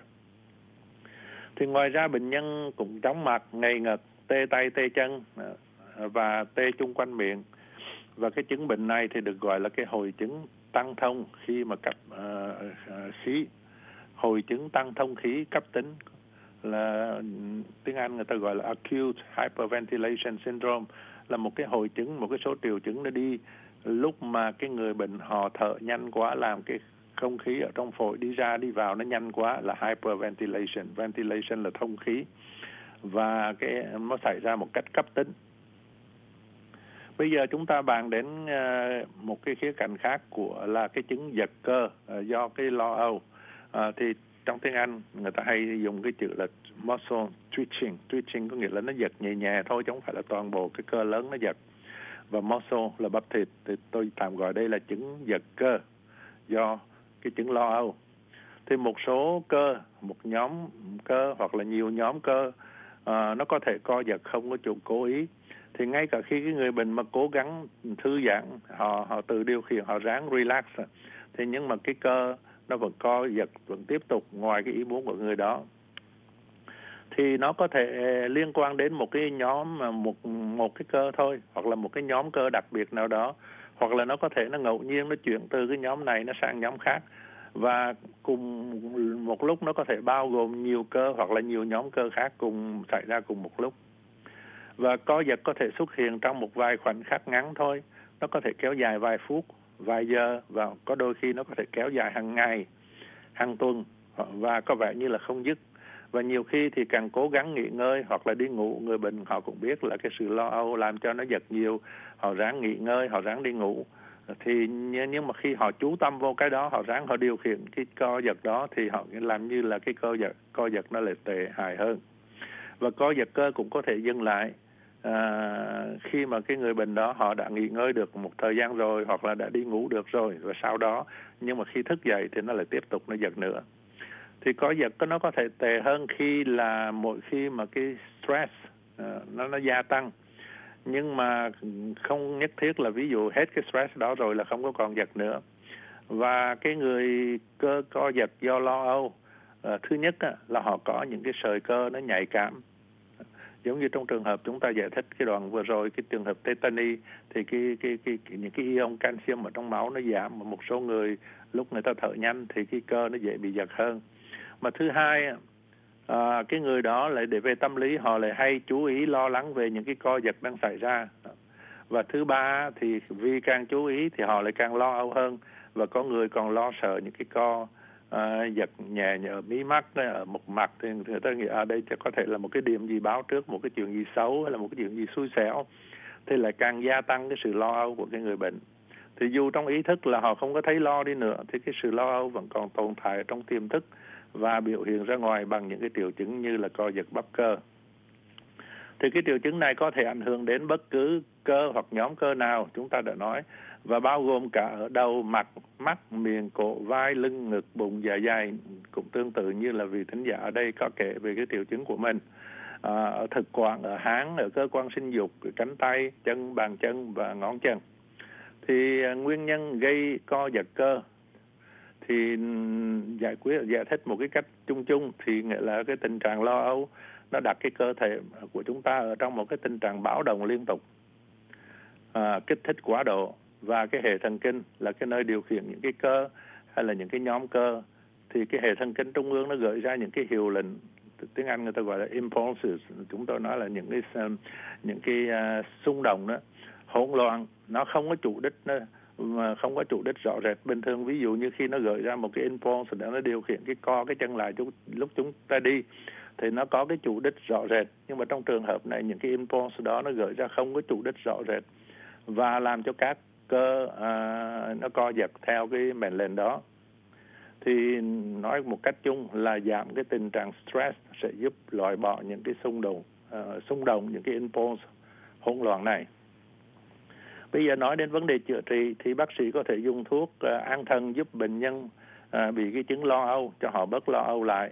Thì ngoài ra bệnh nhân cũng chóng mặt, ngầy ngật, tê tay tê chân và tê chung quanh miệng. Và cái chứng bệnh này thì được gọi là cái hội chứng tăng thông khi mà cấp khí, hội chứng tăng thông khí cấp tính, là tiếng Anh người ta gọi là acute hyperventilation syndrome, là một cái hội chứng, một cái số triệu chứng nó đi lúc mà cái người bệnh họ thở nhanh quá, làm cái không khí ở trong phổi đi ra đi vào nó nhanh quá, là hyperventilation. Ventilation là thông khí, và cái nó xảy ra một cách cấp tính. Bây giờ chúng ta bàn đến một cái khía cạnh khác của là cái chứng giật cơ do cái lo âu. Thì trong tiếng Anh người ta hay dùng cái chữ là muscle twitching. Twitching có nghĩa là nó giật nhẹ nhẹ thôi, chứ không phải là toàn bộ cái cơ lớn nó giật. Và muscle là bắp thịt, thì tôi tạm gọi đây là chứng giật cơ do cái chứng lo âu. Thì một số cơ, một nhóm cơ hoặc là nhiều nhóm cơ nó có thể co giật không có chủ cố ý. Thì ngay cả khi cái người bệnh mà cố gắng thư giãn, họ tự điều khiển, họ ráng relax, thì nhưng mà cái cơ nó vẫn co giật, vẫn tiếp tục ngoài cái ý muốn của người đó. Thì nó có thể liên quan đến một cái nhóm, một cái cơ thôi, hoặc là một cái nhóm cơ đặc biệt nào đó, hoặc là nó có thể nó ngẫu nhiên nó chuyển từ cái nhóm này nó sang nhóm khác, và cùng một lúc nó có thể bao gồm nhiều cơ hoặc là nhiều nhóm cơ khác cùng xảy ra cùng một lúc. Và co giật có thể xuất hiện trong một vài khoảnh khắc ngắn thôi, nó có thể kéo dài vài phút, vài giờ, và có đôi khi nó có thể kéo dài hàng ngày, hàng tuần, và có vẻ như là không dứt. Và nhiều khi thì càng cố gắng nghỉ ngơi hoặc là đi ngủ, người bệnh họ cũng biết là cái sự lo âu làm cho nó giật nhiều, họ ráng nghỉ ngơi, họ ráng đi ngủ. Thì nhưng mà khi họ chú tâm vô cái đó, họ ráng họ điều khiển cái co giật đó, thì họ làm như là cái co giật nó lại tệ hại hơn. Và co giật cơ cũng có thể dừng lại khi mà cái người bệnh đó họ đã nghỉ ngơi được một thời gian rồi, hoặc là đã đi ngủ được rồi, và sau đó nhưng mà khi thức dậy thì nó lại tiếp tục nó giật nữa. Thì co giật nó có thể tệ hơn khi là mỗi khi mà cái stress nó gia tăng, nhưng mà không nhất thiết là ví dụ hết cái stress đó rồi là không có còn giật nữa. Và cái người co giật do lo âu, thứ nhất là họ có những cái sợi cơ nó nhạy cảm, giống như trong trường hợp chúng ta giải thích cái đoạn vừa rồi, cái trường hợp tetany, thì những cái ion calcium ở trong máu nó giảm, mà một số người lúc người ta thở nhanh thì cái cơ nó dễ bị giật hơn. Mà thứ hai, cái người đó lại để về tâm lý họ lại hay chú ý lo lắng về những cái co giật đang xảy ra. Và thứ ba thì vì càng chú ý thì họ lại càng lo âu hơn, và có người còn lo sợ những cái co giật nhẹ ở mí mắt, ở một mặt, thì người ta nghĩ ở đây chắc có thể là một cái điểm gì báo trước một cái chuyện gì xấu, hay là một cái chuyện gì xui xẻo, thì lại càng gia tăng cái sự lo âu của cái người bệnh. Thì dù trong ý thức là họ không có thấy lo đi nữa, thì cái sự lo âu vẫn còn tồn tại trong tiềm thức và biểu hiện ra ngoài bằng những cái triệu chứng như là co giật bắp cơ. Thì cái triệu chứng này có thể ảnh hưởng đến bất cứ cơ hoặc nhóm cơ nào chúng ta đã nói, và bao gồm cả ở đầu, mặt, mắt, miệng, cổ, vai, lưng, ngực, bụng, dạ dày, cũng tương tự như là vị thính giả ở đây có kể về cái triệu chứng của mình. Ở thực quản, ở háng, ở cơ quan sinh dục, cánh tay, chân, bàn chân và ngón chân. Thì nguyên nhân gây co giật cơ thì giải thích một cái cách chung chung, thì nghĩa là cái tình trạng lo âu nó đặt cái cơ thể của chúng ta ở trong một cái tình trạng báo động liên tục, kích thích quá độ, và cái hệ thần kinh là cái nơi điều khiển những cái cơ hay là những cái nhóm cơ, thì cái hệ thần kinh trung ương nó gợi ra những cái hiệu lệnh, tiếng Anh người ta gọi là impulses, chúng tôi nói là những cái xung động đó, hỗn loạn, nó không có chủ đích nữa, mà không có chủ đích rõ rệt. Bình thường ví dụ như khi nó gợi ra một cái impulse để nó điều khiển cái co cái chân lại lúc chúng ta đi, thì nó có cái chủ đích rõ rệt, nhưng mà trong trường hợp này những cái impulse đó nó gửi ra không có chủ đích rõ rệt và làm cho các cơ nó co giật theo cái mệnh lệnh đó. Thì nói một cách chung là giảm cái tình trạng stress sẽ giúp loại bỏ những cái xung động, những cái impulse hỗn loạn này. Bây giờ nói đến vấn đề chữa trị thì bác sĩ có thể dùng thuốc an thần giúp bệnh nhân bị cái chứng lo âu, cho họ bớt lo âu lại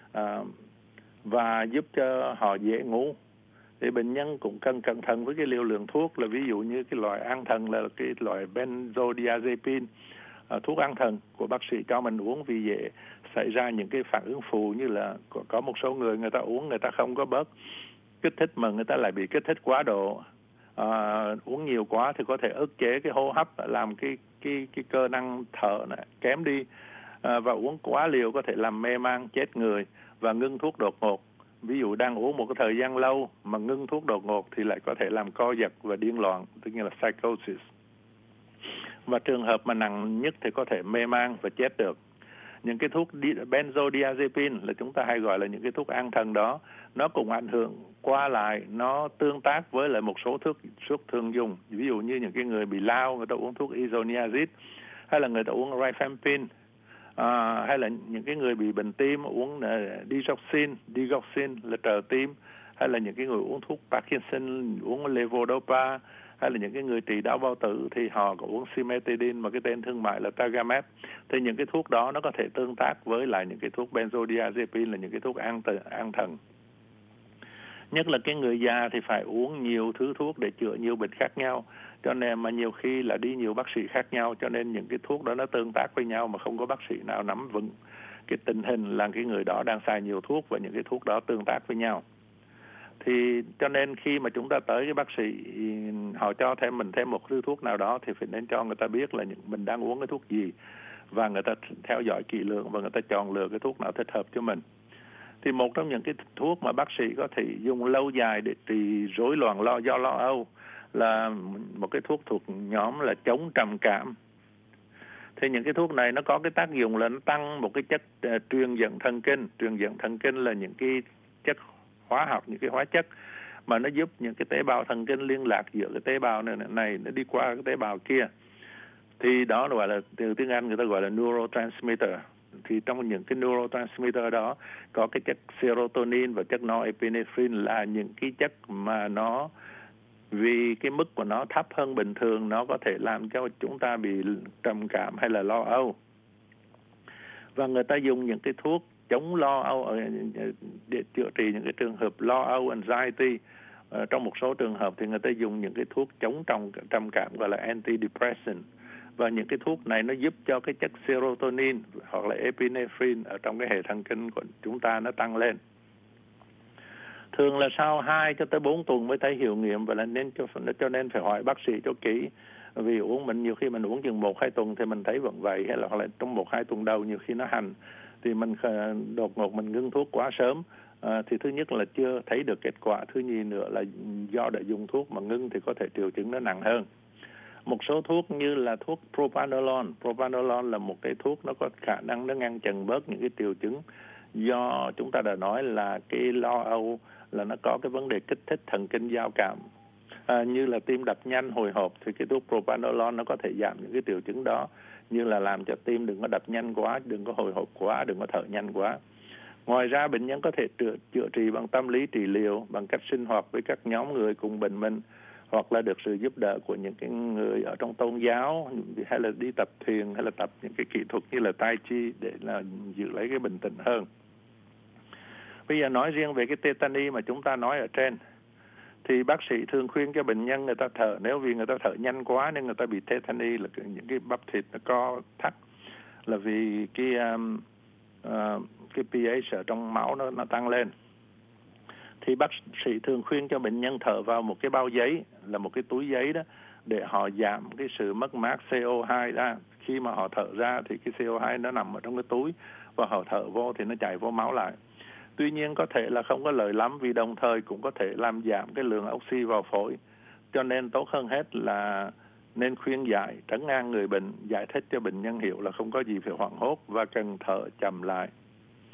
và giúp cho họ dễ ngủ. Thì bệnh nhân cũng cần cẩn thận với cái liều lượng thuốc, là ví dụ như cái loại an thần là cái loại benzodiazepine, thuốc an thần của bác sĩ cho mình uống vì dễ xảy ra những cái phản ứng phụ, như là có một số người ta uống người ta không có bớt kích thích mà người ta lại bị kích thích quá độ. Uống nhiều quá thì có thể ức chế cái hô hấp, làm cái cơ năng thở này kém đi, và uống quá liều có thể làm mê man, chết người và ngưng thuốc đột ngột. Ví dụ đang uống một cái thời gian lâu mà ngưng thuốc đột ngột thì lại có thể làm co giật và điên loạn, tức là psychosis. Và trường hợp mà nặng nhất thì có thể mê man và chết được. Những cái thuốc benzodiazepine là chúng ta hay gọi là những cái thuốc an thần đó, nó cũng ảnh hưởng qua lại, nó tương tác với lại một số thuốc thường dùng. Ví dụ như những cái người bị lao, người ta uống thuốc isoniazid, hay là người ta uống rifampin, hay là những cái người bị bệnh tim uống digoxin là trợ tim, hay là những cái người uống thuốc Parkinson uống levodopa, hay là những cái người trị đau bao tử thì họ có uống cimetidine mà cái tên thương mại là Tagamet. Thì những cái thuốc đó nó có thể tương tác với lại những cái thuốc benzodiazepine là những cái thuốc an thần. Nhất là cái người già thì phải uống nhiều thứ thuốc để chữa nhiều bệnh khác nhau, cho nên mà nhiều khi là đi nhiều bác sĩ khác nhau, cho nên những cái thuốc đó nó tương tác với nhau mà không có bác sĩ nào nắm vững cái tình hình là cái người đó đang xài nhiều thuốc và những cái thuốc đó tương tác với nhau. Thì cho nên khi mà chúng ta tới cái bác sĩ, họ cho mình thêm một thứ thuốc nào đó thì phải nên cho người ta biết là mình đang uống cái thuốc gì, và người ta theo dõi kỹ lưỡng và người ta chọn lựa cái thuốc nào thích hợp cho mình. Thì một trong những cái thuốc mà bác sĩ có thể dùng lâu dài để trị rối loạn do lo âu là một cái thuốc thuộc nhóm là chống trầm cảm. Thì những cái thuốc này nó có cái tác dụng là nó tăng một cái chất truyền dẫn thần kinh. Truyền dẫn thần kinh là những cái chất hóa học, những cái hóa chất mà nó giúp những cái tế bào thần kinh liên lạc giữa cái tế bào này nó đi qua cái tế bào kia. Thì đó gọi là, từ tiếng Anh người ta gọi là neurotransmitter. Thì trong những cái neurotransmitter đó có cái chất serotonin và chất norepinephrine là những cái chất mà nó, vì cái mức của nó thấp hơn bình thường, nó có thể làm cho chúng ta bị trầm cảm hay là lo âu. Và người ta dùng những cái thuốc chống lo âu để chữa trị những cái trường hợp lo âu, anxiety. Trong một số trường hợp thì người ta dùng những cái thuốc chống trầm cảm gọi là antidepressant. Và những cái thuốc này nó giúp cho cái chất serotonin hoặc là epinephrine ở trong cái hệ thần kinh của chúng ta nó tăng lên. Thường là sau 2 cho tới 4 tuần mới thấy hiệu nghiệm, và là cho nên phải hỏi bác sĩ cho kỹ. Vì nhiều khi mình uống chừng 1-2 tuần thì mình thấy vẫn vậy, hay là hoặc là trong 1-2 tuần đầu nhiều khi nó hành thì mình đột ngột mình ngưng thuốc quá sớm, thì thứ nhất là chưa thấy được kết quả, thứ nhì nữa là do đã dùng thuốc mà ngưng thì có thể triệu chứng nó nặng hơn. Một số thuốc như là thuốc propranolol là một cái thuốc nó có khả năng nó ngăn chặn bớt những cái triệu chứng do chúng ta đã nói là cái lo âu, là nó có cái vấn đề kích thích thần kinh giao cảm, như là tim đập nhanh, hồi hộp, thì cái thuốc propranolol nó có thể giảm những cái triệu chứng đó, như là làm cho tim đừng có đập nhanh quá, đừng có hồi hộp quá, đừng có thở nhanh quá. Ngoài ra bệnh nhân có thể chữa trị bằng tâm lý trị liệu, bằng cách sinh hoạt với các nhóm người cùng bệnh mình, hoặc là được sự giúp đỡ của những cái người ở trong tôn giáo, hay là đi tập thiền, hay là tập những cái kỹ thuật như là tai chi để là giữ lấy cái bình tĩnh hơn. Bây giờ nói riêng về cái tetany mà chúng ta nói ở trên, thì bác sĩ thường khuyên cho bệnh nhân người ta thở, nếu vì người ta thở nhanh quá nên người ta bị tetany, là những cái bắp thịt nó co thắt, là vì cái pH ở trong máu nó tăng lên. Thì bác sĩ thường khuyên cho bệnh nhân thở vào một cái bao giấy, là một cái túi giấy đó, để họ giảm cái sự mất mát CO2 ra. Khi mà họ thở ra thì cái CO2 nó nằm ở trong cái túi, và họ thở vô thì nó chảy vô máu lại. Tuy nhiên có thể là không có lợi lắm, vì đồng thời cũng có thể làm giảm cái lượng oxy vào phổi. Cho nên tốt hơn hết là nên khuyên giải, trấn an người bệnh, giải thích cho bệnh nhân hiểu là không có gì phải hoảng hốt và cần thở chậm lại.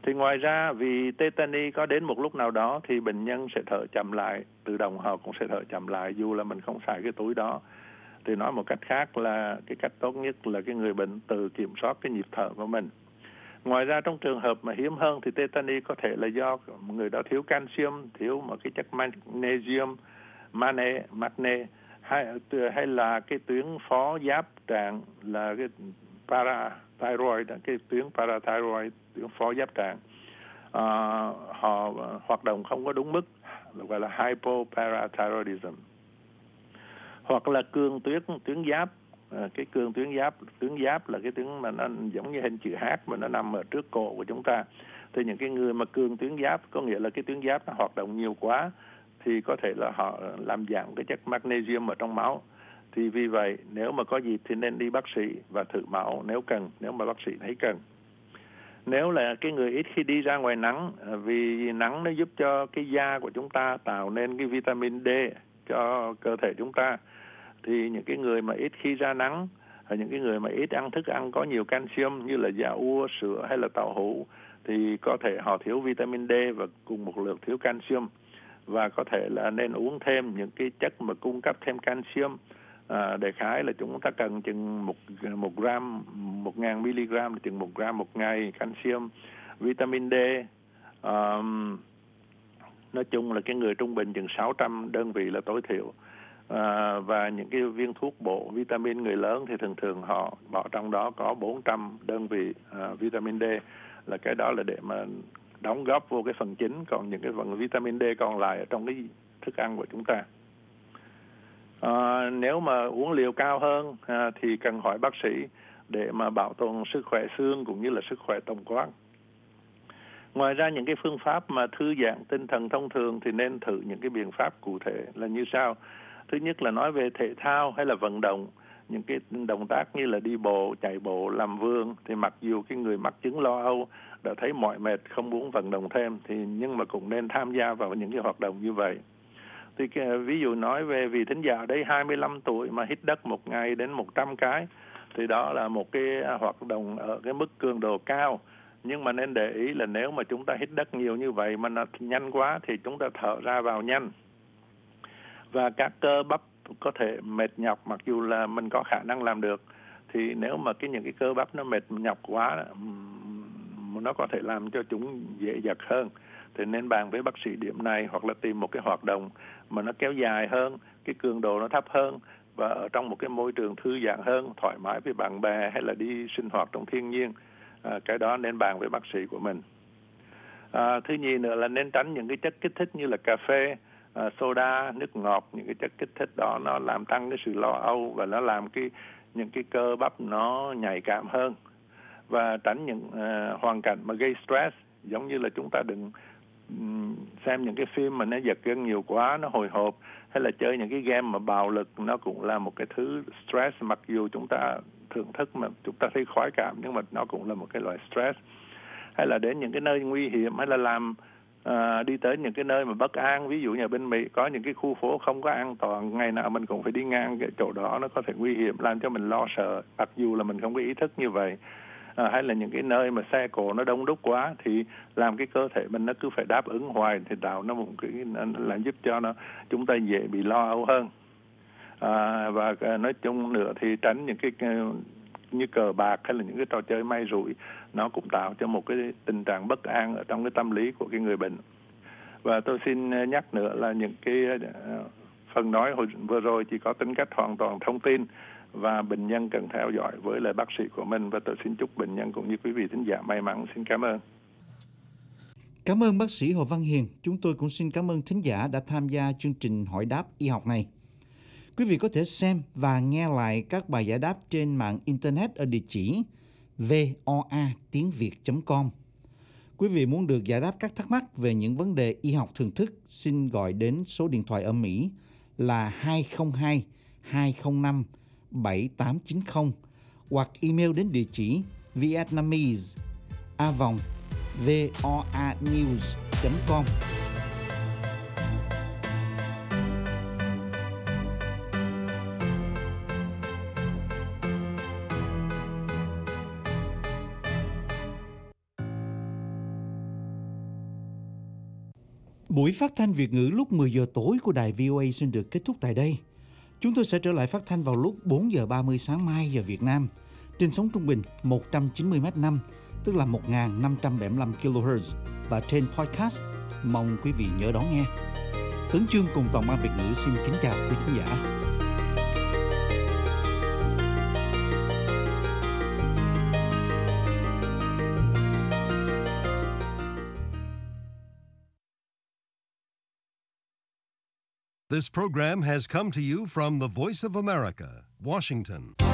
Thì ngoài ra vì tetany có đến một lúc nào đó thì bệnh nhân sẽ thở chậm lại, tự động họ cũng sẽ thở chậm lại dù là mình không xài cái túi đó. Thì nói một cách khác là cái cách tốt nhất là cái người bệnh tự kiểm soát cái nhịp thở của mình. Ngoài ra trong trường hợp mà hiếm hơn thì tetany có thể là do người đó thiếu canxium, thiếu một cái chất magnesium, magne hay là cái tuyến phó giáp trạng là cái parathyroid, cái tuyến parathyroid, tuyến phó giáp trạng họ hoạt động không có đúng mức, gọi là hypoparathyroidism. Hoặc là cường tuyến giáp, cái cường tuyến giáp là cái tuyến mà nó giống như hình chữ H mà nó nằm ở trước cổ của chúng ta. Thì những cái người mà cường tuyến giáp có nghĩa là cái tuyến giáp nó hoạt động nhiều quá thì có thể là họ làm giảm cái chất magnesium ở trong máu. Thì vì vậy nếu mà có dịp thì nên đi bác sĩ và thử máu nếu mà bác sĩ thấy cần. Nếu là cái người ít khi đi ra ngoài nắng, vì nắng nó giúp cho cái da của chúng ta tạo nên cái vitamin D cho cơ thể chúng ta, thì những cái người mà ít khi ra nắng, những cái người mà ít ăn thức ăn có nhiều canxium như là da ua, sữa hay là tàu hũ thì có thể họ thiếu vitamin D và cùng một lượt thiếu canxium, và có thể là nên uống thêm những cái chất mà cung cấp thêm canxium. Đại khái là chúng ta cần chừng 1 gram 1.000 mg là chừng 1 gram một ngày canxium. Vitamin D nói chung là cái người trung bình chừng 600 đơn vị là tối thiểu. Và những cái viên thuốc bổ vitamin người lớn thì thường họ bỏ trong đó có 400 đơn vị vitamin D, là cái đó là để mà đóng góp vô cái phần chính, còn những cái phần vitamin D còn lại ở trong cái thức ăn của chúng ta. Nếu mà uống liều cao hơn thì cần hỏi bác sĩ để mà bảo tồn sức khỏe xương cũng như là sức khỏe tổng quát. Ngoài ra những cái phương pháp mà thư giãn tinh thần thông thường thì nên thử những cái biện pháp cụ thể là như sau. Thứ nhất là nói về thể thao hay là vận động, những cái động tác như là đi bộ, chạy bộ, làm vườn thì mặc dù cái người mắc chứng lo âu đã thấy mỏi mệt không muốn vận động thêm thì nhưng mà cũng nên tham gia vào những cái hoạt động như vậy. Thì ví dụ nói về vị thính giả đấy 25 tuổi mà hít đất một ngày đến 100 cái thì đó là một cái hoạt động ở cái mức cường độ cao. Nhưng mà nên để ý là nếu mà chúng ta hít đất nhiều như vậy mà nó nhanh quá thì chúng ta thở ra vào nhanh. Và các cơ bắp có thể mệt nhọc mặc dù là mình có khả năng làm được. Thì nếu mà những cái cơ bắp nó mệt nhọc quá, nó có thể làm cho chúng dễ giật hơn. Thì nên bàn với bác sĩ điểm này, hoặc là tìm một cái hoạt động mà nó kéo dài hơn, cái cường độ nó thấp hơn và ở trong một cái môi trường thư giãn hơn, thoải mái với bạn bè hay là đi sinh hoạt trong thiên nhiên. Cái đó nên bàn với bác sĩ của mình. Thứ nhì nữa là nên tránh những cái chất kích thích như là cà phê, soda, nước ngọt. Những cái chất kích thích đó nó làm tăng cái sự lo âu và nó làm những cái cơ bắp nó nhạy cảm hơn. Và tránh những hoàn cảnh mà gây stress, giống như là chúng ta đừng xem những cái phim mà nó giật gân nhiều quá, nó hồi hộp, hay là chơi những cái game mà bạo lực, nó cũng là một cái thứ stress. Mặc dù chúng ta thưởng thức mà chúng ta thấy khoái cảm, nhưng mà nó cũng là một cái loại stress. Hay là đến những cái nơi nguy hiểm, hay là đi tới những cái nơi mà bất an. Ví dụ như bên Mỹ có những cái khu phố không có an toàn, ngày nào mình cũng phải đi ngang cái chỗ đó, nó có thể nguy hiểm, làm cho mình lo sợ, mặc dù là mình không có ý thức như vậy. Hay là những cái nơi mà xe cộ nó đông đúc quá thì làm cái cơ thể mình nó cứ phải đáp ứng hoài, thì tạo nó một cái là giúp cho chúng ta dễ bị lo âu hơn. Và nói chung nữa thì tránh những cái như cờ bạc hay là những cái trò chơi may rủi, nó cũng tạo cho một cái tình trạng bất an ở trong cái tâm lý của cái người bệnh. Và tôi xin nhắc nữa là những cái phần nói vừa rồi chỉ có tính cách hoàn toàn thông tin, và bệnh nhân cần theo dõi với lại bác sĩ của mình. Và tôi xin chúc bệnh nhân cũng như quý vị thính giả may mắn. Xin cảm ơn. Cảm ơn bác sĩ Hồ Văn Hiền. Chúng tôi cũng xin cảm ơn thính giả đã tham gia chương trình hỏi đáp y học này. Quý vị có thể xem và nghe lại các bài giải đáp trên mạng Internet ở địa chỉ voa.tiếng.việt.com. Quý vị muốn được giải đáp các thắc mắc về những vấn đề y học thường thức, xin gọi đến số điện thoại ở Mỹ là 202 205 7890 hoặc email đến địa chỉ vietnamese@voanews.com. Buổi phát thanh Việt ngữ lúc 10 giờ tối của đài VOA xin được kết thúc tại đây. Chúng tôi sẽ trở lại phát thanh vào lúc 4 giờ 30 sáng mai giờ Việt Nam trên sóng trung bình 190 m5, tức là 1575 kHz và trên podcast. Mong quý vị nhớ đón nghe. Tấn Chương cùng toàn ban Việt ngữ xin kính chào quý khán giả. This program has come to you from the Voice of America, Washington.